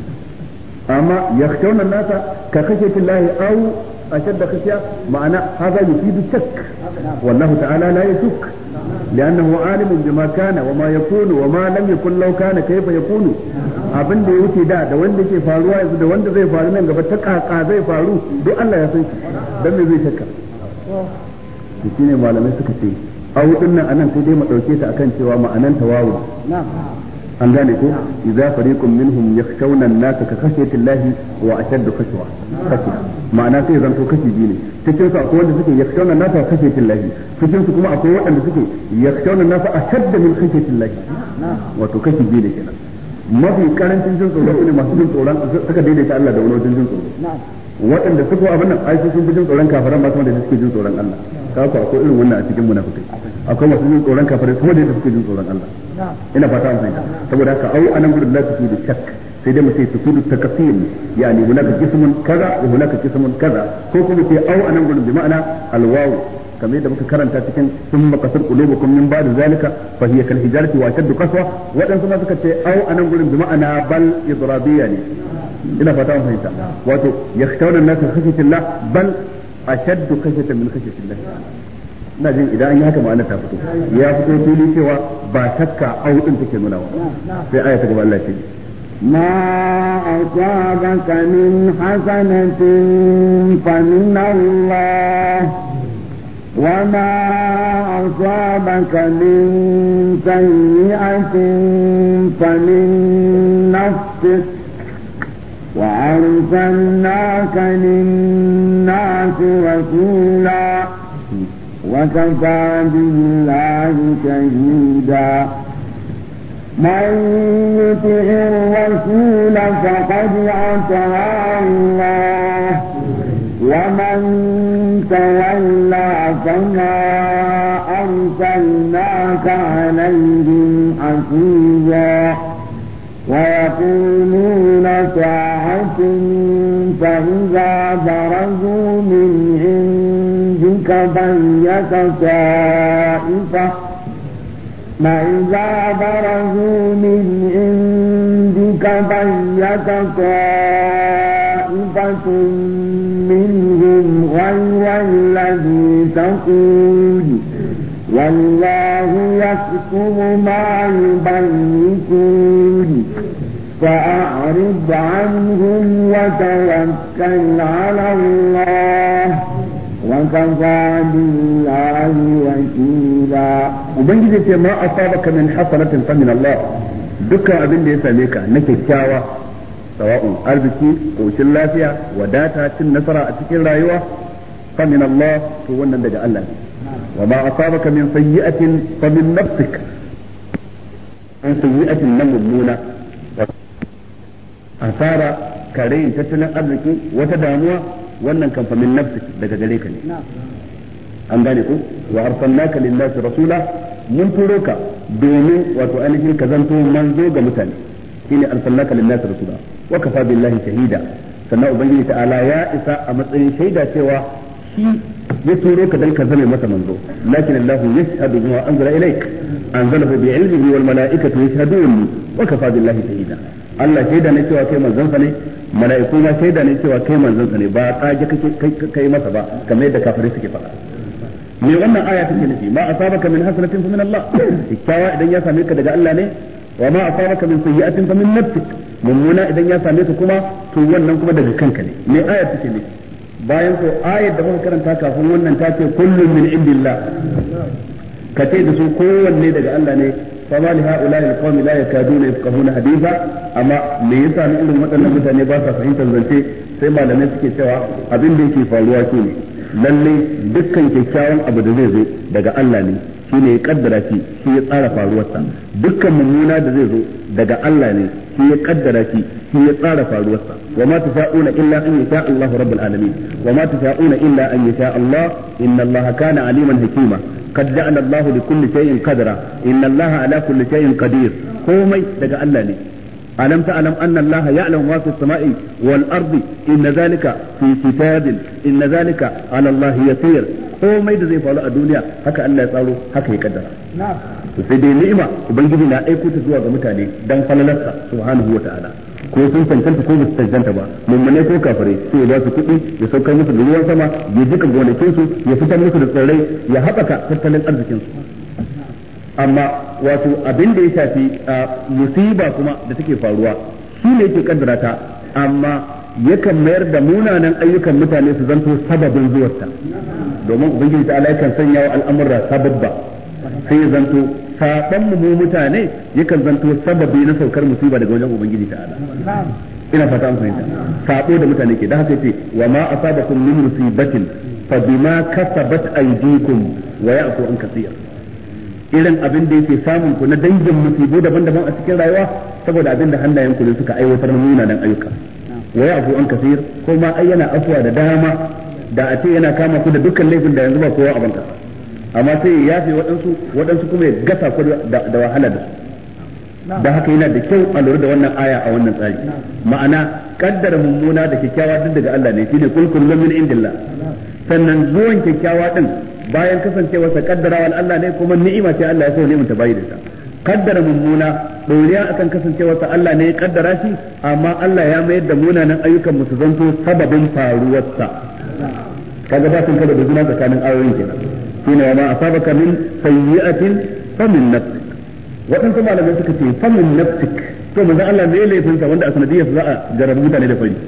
amma yakhshawna nasa ka khashyatin lahi aw ashadda khashya ma'ana hadha yufidu shakk wallahu ta'ala la yashuk لأنه عالم بما كان وما يكون وما لم يكن لو كان كيف يكون abin da ya wuce da wanda ke faruwa yanzu da wanda zai faru nan gaba ta kaka zai faru duk Allah ya san shi dan me zai shakka to shine malamai suka ce awu din nan anan sai dai mu dauke ta akan cewa ma'anan tawawu an gane ko idza fariqun minhum yakhshawna an-nasa ka khashyati Allah wa ashaddu khashwa ma'ana sai zanto kashi biyu ne cikin su akwai wanda suke yakhshawna an-nasa ka khashyati Allah cikin su kuma akwai wanda suke yakhshawna an-nasa ashadda min khashyati Allah wato kashi biyu ne kenan mafi karancin jin tsoro ne masu jin tsoron suka daidaita Allah da wani wajen jin tsoro waɗanda suka abin nan ai sun fi jin tsoron kafiran ba sama da suke jin tsoron Allah kaga akwai irin wannan a cikin munafikai akwai masu jin tsoron kafirai kuma da suke jin tsoron Allah ina fata an fahimta saboda haka au anan gudun la tufidu shakk sai dai mu sai tufidu takfir yani hunaka qismun kaza wa hunaka qismun kaza ko kuma sai au anan gudun bi ma'ana alwaw kamar yadda muka karanta cikin summa qasar qulubukum min ba'd zalika fa hiya kal hijarati wa ashaddu qaswa wadansu ma suka ce au anan gudun bi ma'ana bal idrabiyya ne ina fata an fahimta wato yakhshawna an-nasa khashyatillah bal ashaddu khashyatan min khashyatillah ina jin idan an yi haka ma'ana ta fito ya fito fili cewa ba shakka au din take nuna wa sai aya ta gaba Allah ce ما أصابك من حسنة فمن الله وما أصابك من سيئة فمن نفسك وأرسلناك للناس رسولا وكفى بالله شهيدا من يطع الرسول فقد أطاع الله ومن تولى فما أرسلناك عليهم حفيظا ويقولون ساعة فإذا برزوا من عندك بيت طائفة فإذا برزوا من عندك بيت طائفة طائفة منهم غير الذي تقول والله يكتب ما يبيتون فأعرض عنهم وتوكل على الله وكفى بالله وكيلا. وبنجد ما أصابك من حسنة فمن الله dukkan abin da ya same ka na kyakkyawa sawa'un arziki koshin lafiya wadata cin nasara a cikin rayuwa fa min Allah to wannan daga Allah ne wa ma asabaka min sayyi'atin fa min nafsik an sayyi'atin nan mummuna asara kare tattalin arziki wata damuwa wannan kan fa min nafsik daga gare ka ne an gane ko wa arsalnaka lin-nasi rasula mun turo ka domin wato ainihin ka zanto manzo ga mutane shine arsalnaka lin-nasi rasula wa kafa billahi shahida sannan ubangiji ta'ala ya isa a matsayin shaida cewa shi ya turo ka dan ka zame masa manzo lakin Allah yashhadu bima anzala ilayk anzalahu bi ilmihi wal malaikatu yashhadun wa kafa billahi shahida Allah shaida ne cewa kai manzon sa ne mala'iku ma shaida ne cewa kai manzon sa ne ba kage kai masa ba kamar yadda kafirai suke faɗa me wannan aya take nufi ma asabaka min hasanatin fa min Allah kikkiawa idan ya same ka daga Allah ne wa ma asabaka min sayyi'atin fa min nafsik mummuna idan ya same ka kuma to wannan kuma daga kanka ne me aya take nufi bayan ko ayar da muka karanta kafin wannan ta ce kullun min indillah ka ce da su kowanne daga Allah ne fa ma li ha'ula'i alqawmi la yakaduna yafqahuna haditha amma me yasa ne irin waɗannan mutane ba sa fahimtar zance sai malamai suke cewa abin da yake faruwa shine lalle dukkan kyakkyawan abu da zai zo daga Allah ne shi ne ya kaddara shi ya tsara faruwarsa dukkan mummuna da zai zo daga Allah ne shi ya kaddara shi ya tsara faruwarsa wa ma tafa'una illa an yasha Allah rabbul alamin wa ma tafa'una illa an yasha Allah inna Allah kana aliman hakima qad ja'ala Allah li kulli shay'in qadra inna Allah ala kulli shay'in qadir komai daga Allah ne ألم تعلم أن الله يعلم ما في السماء والأرض إن ذلك في كتاب إن ذلك على الله يسير هو ما يدري فعل الدنيا هكا الله يسأله هكا يقدر sai dai ni'ima ubangiji na aiko ta zuwa ga mutane dan falalarsa subhanahu wataala ko sun cancanta ko su cancanta ba mummune ko kafire sai ba su kuɗi ya saukar musu da ruwan sama ya jika gonakin su ya fitar musu da tsirrai ya haɓaka tattalin arzikin su amma wato abin da ya shafi musiba kuma da take faruwa shi ne yake kaddara ta amma yakan mayar da munanan ayyukan mutane su zanto sababin zuwarta domin ubangiji ta Allah yakan sanya wa al'amura sababba sai ya zanto saban mu mutane yakan zanto sababi na saukar musiba daga wajen ubangiji ta Allah ina fata an fahimta sabo da mutane ke da haka yace wa ma asabakum min musibatin fa bima kasabat aydikum wa ya'fu an kaseer irin abin da yake samun ku na dangin musibu daban-daban a cikin rayuwa saboda abin da hannayen ku ne suka aiwatar na munanan ayyuka wa ya'fu an kaseer ko ma ayyana afwa da dama da a ce yana kama ku da dukkan laifin da yanzu ba kowa a banka amma sai ya yafe waɗansu kuma ya gasa ku da wahala da su da haka yana da kyau a lura da wannan aya a wannan tsari ma'ana kaddara mummuna da kyakkyawa duk daga Allah ne shine kul kullu min indillah sannan zuwan kyakkyawa din bayan kasancewa sa kaddarawan Allah ne kuma ni'ima ce Allah ya so ne mun tabayi da ta kaddara mummuna doriya akan kasancewa sa Allah ne ya kaddara shi amma Allah ya mayar da munanan ayyukan mu su zanto sababin faruwar sa kaga ba sun kada da juna tsakanin ayoyin kenan shine ma asabaka min sayyi'atin fa min nafsik waɗansu malamai suka ce fa min nafsik to manzo Allah ne laifin sa wanda a sanadiyar za a jarabu mutane da fari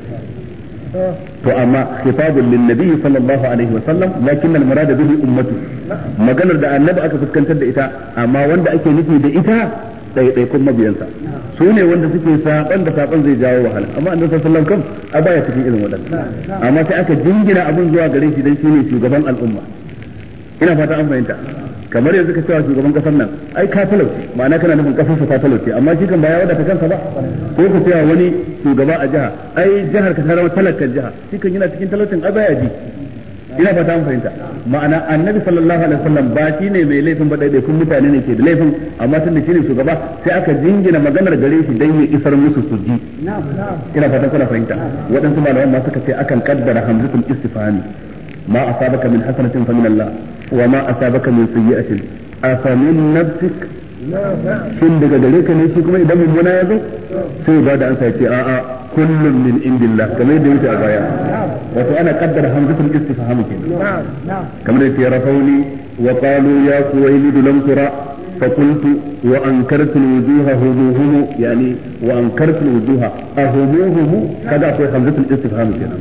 to amma khitabun lin nabi sallallahu alaihi wa sallam lakin al murad bihi ummatu maganar da annabi aka fuskantar da ita amma wanda ake nufi da ita ɗaiɗaikun mabiyansa su ne wanda suke saban da saban zai jawo wahala amma annabi sallallahu alaihi wasallam kam a baya cikin irin waɗannan amma sai aka jingina abin zuwa gare shi dan shine shugaban al'umma ina fata an fahimta kamar yanzu ka cewa shugaban kasar nan ai ka talauce ma'ana kana nufin kasar sa ta talauce amma shi kan baya wadata kansa ba ko ka cewa wani shugaba a jiha ai jihar ka zama talakan jiha shi kan yana cikin talaucin azaya ji ina fata an fahimta ma'ana annabi sallallahu alaihi wasallam ba shi ne mai laifin ba daidai kun mutane ne ke da laifin amma tun da shi ne shugaba sai aka jingina maganar gare shi dan ya isar musu su ji ina fata kuna fahimta waɗansu malaman ma suka ce akan kaddara hamzatul istifhami ma asabaka min hasanatin fa min Allah wa ma asabaka min sayyi'atin afa min nafsik shin daga gare ka ne shi kuma idan mummuna ya zo sai ba da ansa ya ce a'a kullun min indillah kamar yadda yake a baya wato ana kaddara hamzatul istifham kenan kamar yadda rafauni wa qalu ya suwaylid lam tura فقلت وأنكرت الوجوه هدوهم يعني وأنكرت الوجوه أهموهم كذا في حمزة الاستفهام كده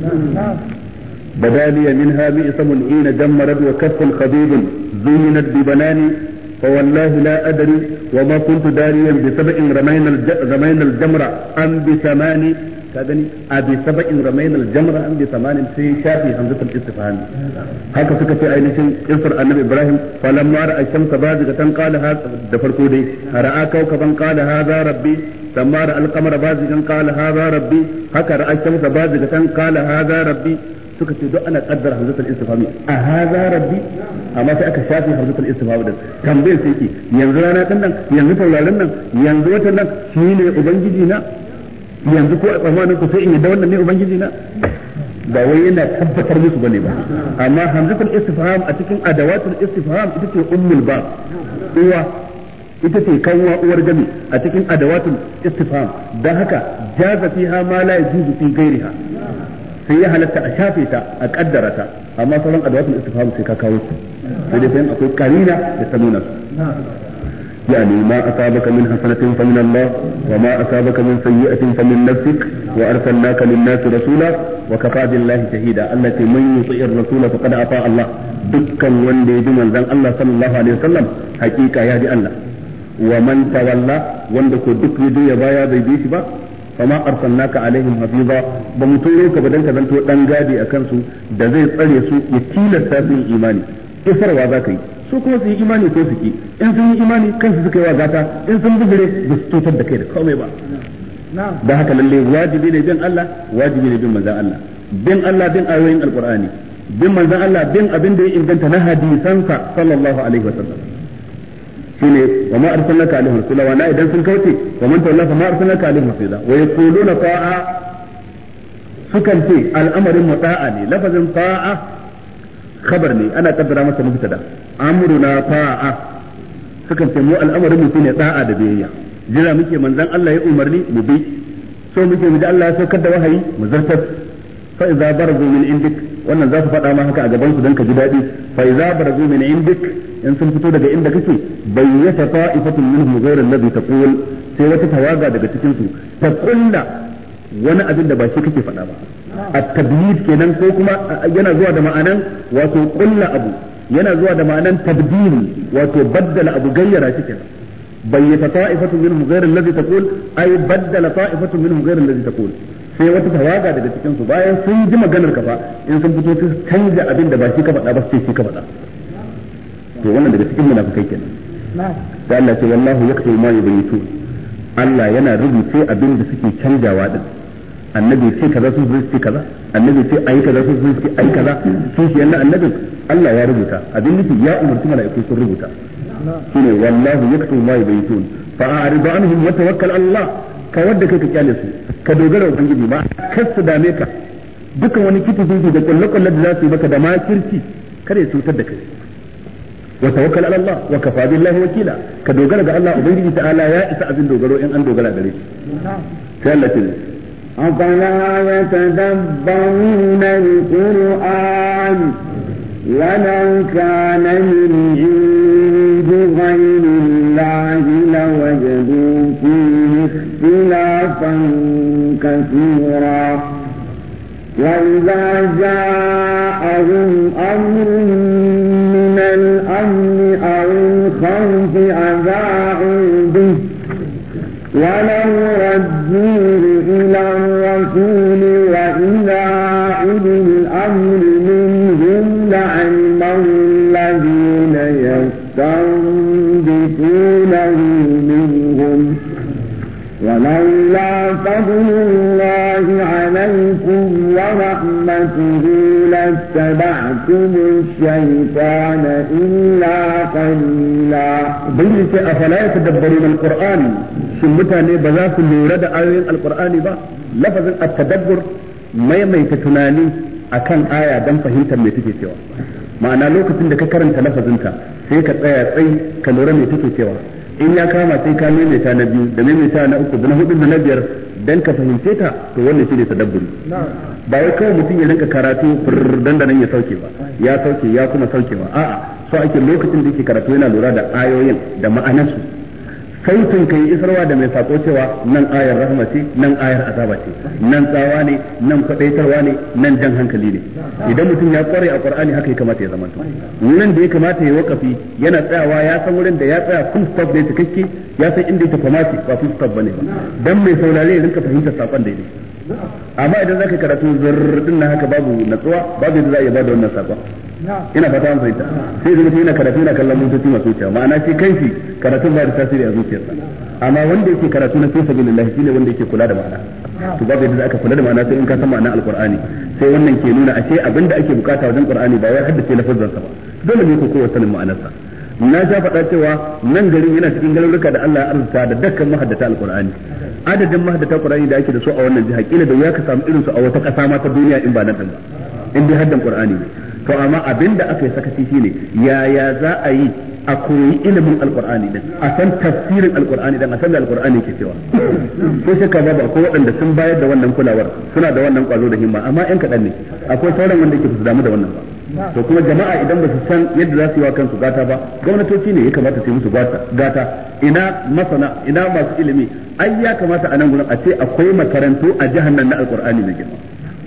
بدالي منها بئسم حين جمرت وكف خبيب زينت ببنان فوالله لا أدري وما كنت داريا بسبع رمينا الجمر أم بثمان كذني أبي سبع رمينا الجمر أم بثمان في شافي حمزة الاستفهام هكذا فكر في عينشن إصر النبي إبراهيم فلما رأى الشمس بازغة قال هذا دفرقوا دي رأى كوكبا قال هذا ربي ثم رأى القمر بازغا قال هذا ربي هكذا رأى الشمس بازغة قال هذا ربي suka ce duk ana kaddara hamzatul istifhami a hadha rabbi amma sai aka shafi hamzatul istifhami din tambayar sai ki yanzu rana din nan yanzu taurarin nan yanzu watan nan shine ubangiji na yanzu ko a tsammanin ku sai in yadda wannan ne ubangiji na ba wai yana tabbatar musu bane ba amma hamzatul istifham a cikin adawatul istifham ita ce ummul ba uwa ita ce kanwa uwar gami a cikin adawatul istifham dan haka jaza fiha ma la yajuzu fi ghairiha sai ya halatta a shafe ta a kaddara ta amma sauran adawatul istifham sai ka kawo su sai dai sai akwai karina da ta nuna su يعني ما أصابك من حسنة فمن الله وما أصابك من سيئة فمن نفسك وأرسلناك للناس رسولا وكفى بالله شهيدا التي من يطيع الرسول فقد أطاع الله دكا وندي جمل ذن الله صلى الله عليه وسلم حقيقة يهدي الله ومن تولى وندك دك يدي يبايا بيبيش با فما أرسلناك عليهم حفيظا بمتوروك بدنك ذنتو دنجادي أكنسو دزي صليسو يتيل السافي إيماني إسر وذاكي su kuma su yi imani ko su ki in sun yi imani kansu suka yi wa gata in sun bugure ba su cutar da kai da komai ba da haka lalle wajibi ne bin Allah wajibi ne bin manzon Allah bin Allah bin ayoyin alqur'ani bin manzon Allah bin abin da ya inganta na hadisansa sallallahu alaihi wasallam shine wa ma arsalnaka alaihi rasula wa na idan sun kauce wa man tawalla fa ma arsalnaka alaihi rasula wa yaquluna ta'a sukan ce al'amarin muta'a ne lafazin ta'a khabar ne ana kaddara masa mubtada amruna ta'a sukan ce mu al'amarin mu shine ta'a da biyayya jira muke manzon Allah ya umarni mu bi so muke mu da Allah ya saukar da wahayi mu zartar fa idza barazu min indik wannan za su faɗa ma haka a gaban su dan ka ji daɗi fa idza barazu min indik in sun fito daga inda kake bayyata ta'ifatun minhum ghayra alladhi taqul sai wata tawaga daga cikin su ta kulla wani abin da ba shi kake faɗa ba at-tabyid kenan ko kuma yana zuwa da ma'anan wato kulla abu yana zuwa da ma'anan tabdil wato baddala abu gayyara shi kenan bayyata ta'ifatu minhum ghayra alladhi taqul ay baddala ta'ifatu minhum ghayra alladhi taqul sai wata tawaga daga cikin su bayan sun ji maganar ka fa in sun fito su canja abin da ba shi ka faɗa ba sai shi ka faɗa to wannan daga cikin munafikai kenan sai Allah ce wallahu yaktubu ma yubayyitu Allah yana rubuce abin da suke canjawa din annabi ce kaza sun ce kaza annabi ce ayi kaza sun ce ayi kaza sun shi yana annabin Allah ya rubuta abin nufi ya umarci mala'iku sun rubuta shine wallahu yaktubu ma yubayitun fa a'rid anhum wa tawakkal Allah ka wadda kai ka kyale su ka dogara ga ubangiji ba kar su dame ka dukkan wani kitibi da kullakullu da za su yi maka da makirci kare cutar da kai wa tawakkal ala Allah wa kafa billahi wakila ka dogara ga Allah ubangiji ta'ala ya isa abin dogaro in an dogara gare shi sai Allah ce أفلا يتدبرون القرآن ولو كان من عند غير الله لوجدوا فيه اختلافا كثيرا وإذا جاءهم أمر من الأمن أو الخوف أذاعوا به ولو ردوه إلى الرسول وإلى أولي الأمر منهم لعلمه الذين يستنبطونه منهم ولولا فضل الله عليكم ورحمته لاتبعتم الشيطان إلا قليلا بينك أفلا يتدبرون القرآن shin mutane ba za su lura da ayoyin alkur'ani ba lafazin at-tadabbur maimaita tunani akan aya dan fahimtar me take cewa ma'ana lokacin da ka karanta lafazinta sai ka tsaya tsayi ka lura me take cewa in ya kama sai ka maimaita na biyu da maimaita na uku da na hudu da na biyar dan ka fahimce ta to wannan shine tadabburi ba wai kawai mutum ya rinka karatu dan da nan ya sauke ba ya sauke ya kuma sauke ba a'a so ake lokacin da yake karatu yana lura da ayoyin da ma'anarsu sautin kai isarwa da mai sako cewa nan ayar rahama ce nan ayar azaba ce nan tsawa ne nan kwadaitarwa ne nan jan hankali ne idan mutum ya kware a qur'ani haka ya kamata ya zama to wurin da ya kamata ya wakafi yana tsayawa ya san wurin da ya tsaya full stop ne cikakke ya san inda ya tafi ba full stop bane ba dan mai saurare ya rinka fahimtar sakon daidai amma idan zaka karatu zurrdin na haka babu natsuwa babu yadda za a iya bada wannan sakon ina fata an fahimta sai da mutum yana karatu yana kallon motoci masu wucewa ma'ana shi kanshi karatun ba da tasiri a zuciyarsa amma wanda yake karatu na fi sabilillah shine wanda yake kula da ma'ana to babu yadda aka kula da ma'ana sai in ka san ma'anar alqur'ani sai wannan ke nuna ashe abinda ake bukata wajen qur'ani ba wai haddace lafazansa ba dole ne ko kowa sanin ma'anarsa na sha faɗa cewa nan garin yana cikin garuruka da Allah ya arzuta da dukkan mahaddata alqur'ani adadin mahaddata qur'ani da ake da su a wannan jiha kila da wuya ka samu irin su a wata ƙasa ma ta duniya in ba nan ba in dai haddan qur'ani ne to amma abinda aka yi sakaci shine yaya za a yi a koyi ilimin alqur'ani din a san tafsirin alqur'ani din a san da alqur'ani ke cewa ko shakka babu akwai waɗanda sun bayar da wannan kulawar suna da wannan kwazo da himma amma yan kaɗan ne akwai sauran wanda yake su damu da wannan ba to kuma jama'a idan ba su san yadda za su yi wa kansu gata ba gwamnatoci ne ya kamata su yi musu gata ina masana ina masu ilimi ai ya kamata a nan gurin a ce akwai makarantu a jihar nan na alqur'ani na girma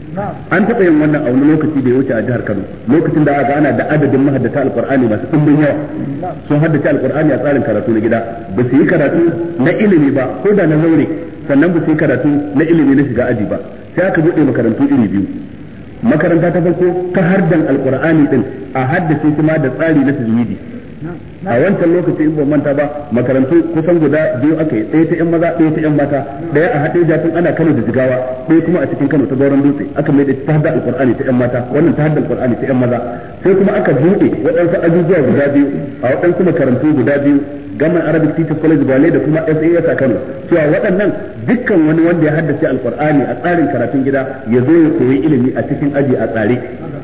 an taɓa yin wannan a wani lokaci da ya wuce a jihar Kano lokacin da aka ana da adadin mahaddata alqur'ani masu ɗumbin yawa sun haddace alqur'ani a tsarin karatu na gida ba su yi karatu na ilimi ba ko da na zaure sannan ba su yi karatu na ilimi na shiga aji ba sai aka buɗe makarantu iri biyu makaranta ta farko ta hardan alqur'ani din a haddace shi ma da tsari na tajwidi a wancan lokaci in ban manta ba makarantu kusan guda biyu aka yi ɗaya ta yan maza ɗaya ta yan mata ɗaya a haɗe jatun ana Kano da Jigawa ɗaya kuma a cikin Kano ta Gauran Dutse aka mai da ta hadda alqur'ani ta yan mata wannan ta hadda alqur'ani ta yan maza sai kuma aka buɗe waɗansu ajujuwa guda biyu a waɗansu makarantu guda biyu Gaman Arabic Teachers College Gwale da kuma SAS a Kano cewa waɗannan dukkan wani wanda ya haddace alqur'ani a tsarin karatun gida ya zo ya koyi ilimi a cikin aji a tsare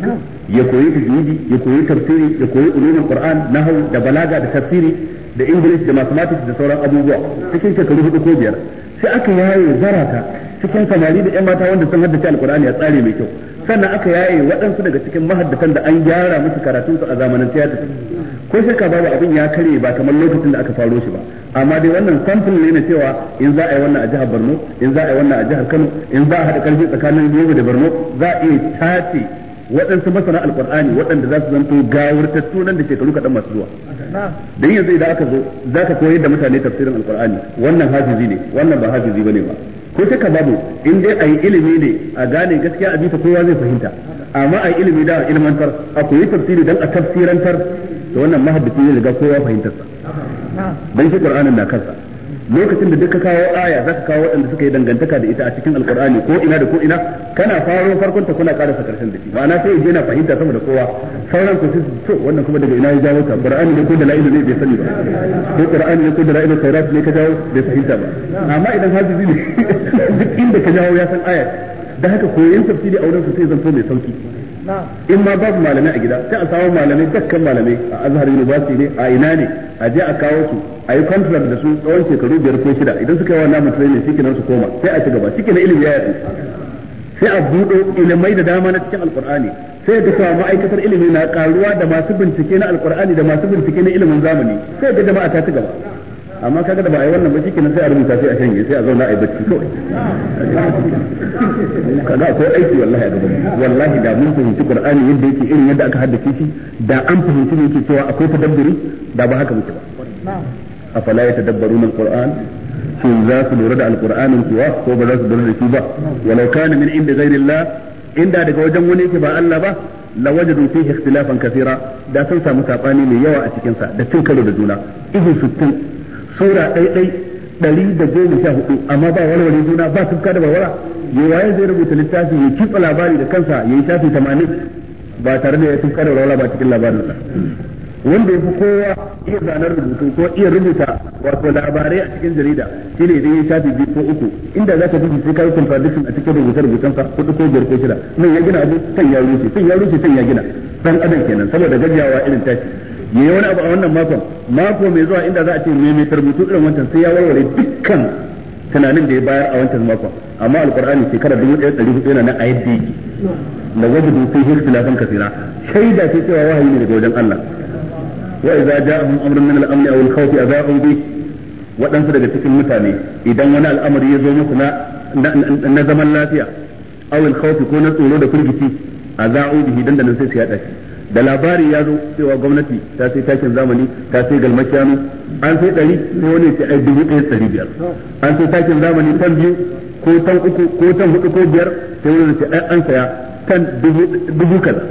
ya koyi tajwidi ya koyi tafsiri ya koyi ulumul qur'an nahwu da balaga da tafsiri da english da mathematics da sauran abubuwa cikin shekaru 4 ko 5 sai aka yaye zarata cikin samari da yan mata wanda sun haddace alqur'ani a tsare mai kyau sannan aka yaye waɗansu daga cikin mahaddatan da an gyara musu karatun su a zamanin tiyata ko shakka babu abin ya kare ba kamar lokacin da aka faro shi ba amma dai wannan sample ne na cewa in za a yi wannan a jihar Borno in za a yi wannan a jihar Kano in za a haɗa karfi tsakanin Yobe da Borno za a iya tace waɗansu masana alƙur'ani waɗanda za su zanto gawurtattu nan da shekaru kaɗan masu zuwa dan yanzu idan aka zo za ka koyar da mutane tafsirin alƙur'ani wannan hafizi ne wannan ba hafizi bane ba ko shakka babu in dai a yi ilimi ne a gane gaskiya a bisa kowa zai fahimta amma a yi ilimi da ilmantar a koyi tafsiri dan a tafsirantar to wannan mahaddaci ne riga kowa fahimtarsa dan shi qur'anin na kansa lokacin da duka kawo aya zaka kawo waɗanda suka yi dangantaka da ita a cikin alqur'ani ko ina da ko ina kana faro farkon ta kuna karasa karshen da shi ma'ana sai yaje na fahimta sama da kowa sauran ku sai to wannan kuma daga ina ya jawo ka qur'ani ne ko da la'ilu ne bai sani ba ko qur'ani ne ko da la'ilu khairat ne ka jawo bai fahimta ba amma idan hafizi ne duk inda ka jawo ya san aya da haka koyon tafsiri a wurin su sai zanto mai sauki in ma babu malamai a gida sai a samu malamai dukkan malamai a Azhar University ne a ina ne a je a kawo su a yi contract da su tsawon shekaru 5 ko 6 idan suka yi wannan mutum ne shi kenan su koma sai a ci gaba shi kenan ilimi ya yaɗu sai a buɗo ilimai da dama na cikin alkur'ani sai ga cewa ma'aikatar ilimi na karuwa da masu bincike na alkur'ani da masu bincike na ilimin zamani sai ga jama'a ta ci gaba amma kaga da ba a yi wannan ba shi kenan sai a rubuta sai a shanye sai a zauna a yi bacci kawai kaga akwai aiki wallahi a gaban wallahi da mun fahimci qur'ani yadda yake irin yadda aka haddace shi da an fahimci ne yake cewa akwai tadabburi da ba haka muke ba afala yatadabbaruna alquran shin za su lura da alqur'anin kuwa ko ba za su lura da shi ba walau kana min inda ghairillah inda daga wajen wani yake ba Allah ba lawajadu fihi ikhtilafan kathira da sun samu sabani mai yawa a cikin sa da cin karo da juna ihu 60 sura ɗaiɗai 114 amma ba warware juna ba tufka da warwara yawaye zai rubuta littafi ya kitsa labari da kansa ya yi shafi 80 ba tare da ya tufka da warwara ba cikin labarinsa wanda ya fi kowa iya zanar rubutu ko iya rubuta wato labarai a cikin jarida shine idan ya shafi 2 ko 3 inda za ka bi sai ka yi contradiction a cikin rubuce-rubucensa 4 ko 5 ko 6 nan ya gina abu kan ya rushe kan ya rushe kan ya gina dan adam kenan saboda gajiyawa irin tashi yayi wani abu a wannan mako mai zuwa inda za a ce mai tarbutu irin wancan sai ya warware dukkan tunanin da ya bayar a wancan makon amma alqur'ani shekara 1400 yana nan a yadda yake la wajadu fihi ikhtilafan kathira shaida ce cewa wahayi ne daga wajen Allah wa idza ja'ahum amrun min al-amn aw al-khawf adha'u bi wadansu daga cikin mutane idan wani al'amari ya zo musu na zaman lafiya aw al-khawf ko na tsoro da firgici adha'u bihi dan nan sai su yada shi da labari ya zo cewa gwamnati ta sai takin zamani ta sai galmashiyanu an sai 100 sai wani ce ai 1500 an sai takin zamani tan 2 ko tan 3 ko tan 4 ko 5 sai wani ce ai an saya tan 1000 kaza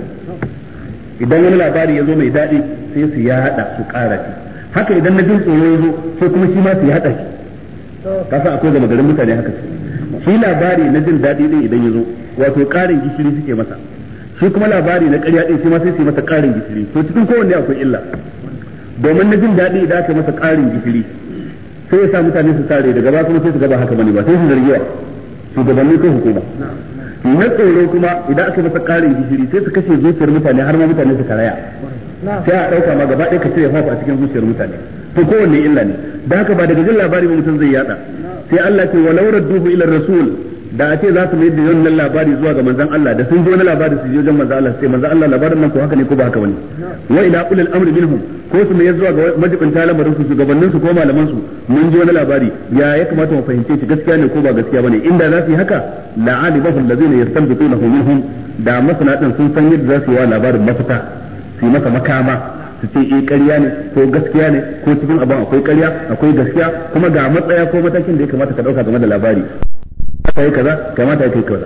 idan wani labari ya zo mai daɗi sai su yada su ƙara shi haka idan na jin tsoro ya zo sai kuma shi ma su yada shi kasa akwai gama garin mutane haka shi labari na jin daɗi din idan ya zo wato ƙarin gishiri suke masa shi kuma labari na ƙarya din shi ma sai su yi masa ƙarin gishiri to cikin kowanne akwai illa domin na jin daɗi idan aka masa ƙarin gishiri sai ya sa mutane su sare daga ba kuma sai su gaba haka bane ba sai su zargiwa shugabanni ko hukuma na tsoro kuma idan aka masa ƙarin gishiri sai su kashe zuciyar mutane har ma mutane su karaya sai a ɗauka ma gaba ɗaya ka cire fafa a cikin zuciyar mutane to kowanne illa ne da haka ba daga jin labari ba mutum zai yada sai Allah ce walau radduhu ila rasul da a ce za su mai da wannan labari zuwa ga manzon Allah da sun ji wani labari su je wajen manzon Allah sai manzon Allah labarin nan ko haka ne ko ba haka bane wa ila ulil amri minhum ko su mai zuwa ga majibin lamarin su shugabannin su ko malaman su mun ji wani labari ya kamata mu fahimce shi gaskiya ne ko ba gaskiya bane inda za su yi haka la alibahu allazina yastanbitunahu minhum da masana din sun san yadda za su yi wa labarin mafita su yi masa makama su ce ƙarya ne ko gaskiya ne ko cikin abin akwai ƙarya akwai gaskiya kuma ga matsaya ko matakin da ya kamata ka dauka game da labari kai kaza kamata kai kaza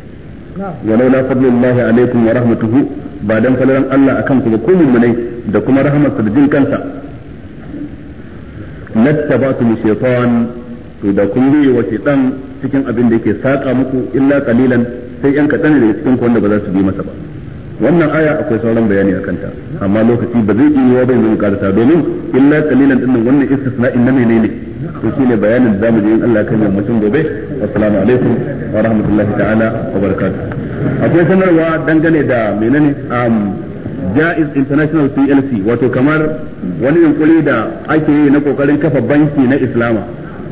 walau la fadlullahi alaikum wa rahmatuhu ba dan falalan Allah akan ku ba ko mu'minai da kuma rahmatsa da jin kansa lattabatu shaytan to da kun yi wa shaytan cikin abin da yake saka muku illa qalilan sai yan kadan da cikin ku wanda ba za su bi masa ba wannan aya akwai sauran bayani akan ta amma lokaci ba zai yi wa bai mun karanta domin illa qalilan din wannan istisna'in na menene to shine bayanin da zamu ji in Allah kan mutum gobe assalamu alaikum wa rahmatullahi ta'ala wa barakatuh akwai sanarwa dangane da menene Jaiz International PLC wato kamar wani yunkuri da ake yi na kokarin kafa banki na Islama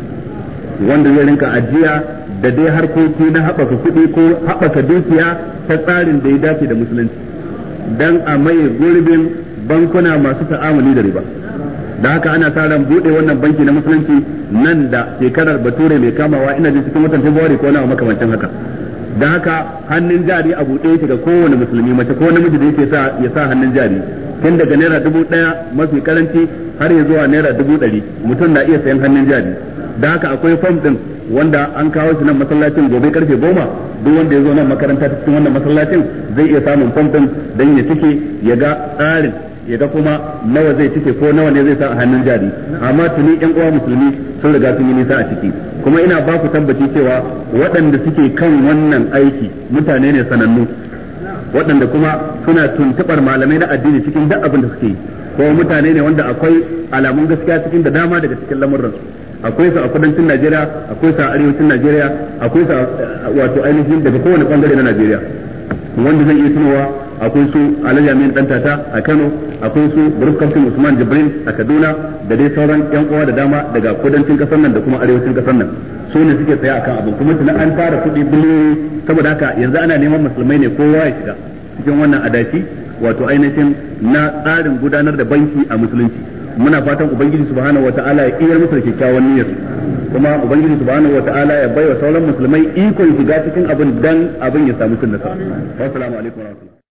wanda zai rinka ajiya da dai harkoki na haɓaka kuɗi ko haɓaka dukiya ta tsarin da ya dace da musulunci dan a maye gurbin bankuna masu ta'amuli da riba da haka ana sa ran bude wannan banki na musulunci nan da shekarar bature mai kamawa ina jin cikin watan Fabrairu ko na makamancin haka da haka hannun jari a buɗe yake ga kowane musulmi mace ko namiji da yake ya sa hannun jari tun daga naira 1000 mafi karanci har ya zuwa naira 100 mutum na iya sayan hannun jari da haka akwai fam din wanda an kawo shi nan masallacin gobe karfe 10 duk wanda ya zo nan makaranta cikin wannan masallacin zai iya samun fam din dan ya cike ya ga tsarin ya ga kuma nawa zai cike ko nawa ne zai sa a hannun jari amma tuni yan uwa musulmi sun riga sun yi nisa a ciki kuma ina ba ku tabbaci cewa waɗanda suke kan wannan aiki mutane ne sanannu waɗanda kuma suna tuntuɓar malamai na addini cikin duk abin da suke yi ko mutane ne wanda akwai alamun gaskiya cikin da dama daga cikin lamurransu akwai su a kudancin Najeriya akwai su a arewacin Najeriya akwai su wato ainihin daga kowane bangare na Najeriya wanda zai iya tunowa akwai su Alhaji Amin Dantata a Kano akwai su Burkaftin Usman Jibril a Kaduna da dai sauran yan uwa da dama daga kudancin kasar nan da kuma arewacin kasar nan su ne suke tsaya akan abin kuma tunan an tara kuɗi biliyoyi saboda haka yanzu ana neman musulmai ne kowa ya shiga cikin wannan adashi wato ainihin na tsarin gudanar da banki a musulunci muna fatan ubangiji subhanahu wataala ya iyar musu da kyakkyawan niyyar kuma ubangiji subhanahu wataala ya baiwa sauran musulmai ikon shiga cikin abin dan abin ya samu cin nasara. Assalamu alaikum wa rahmatullahi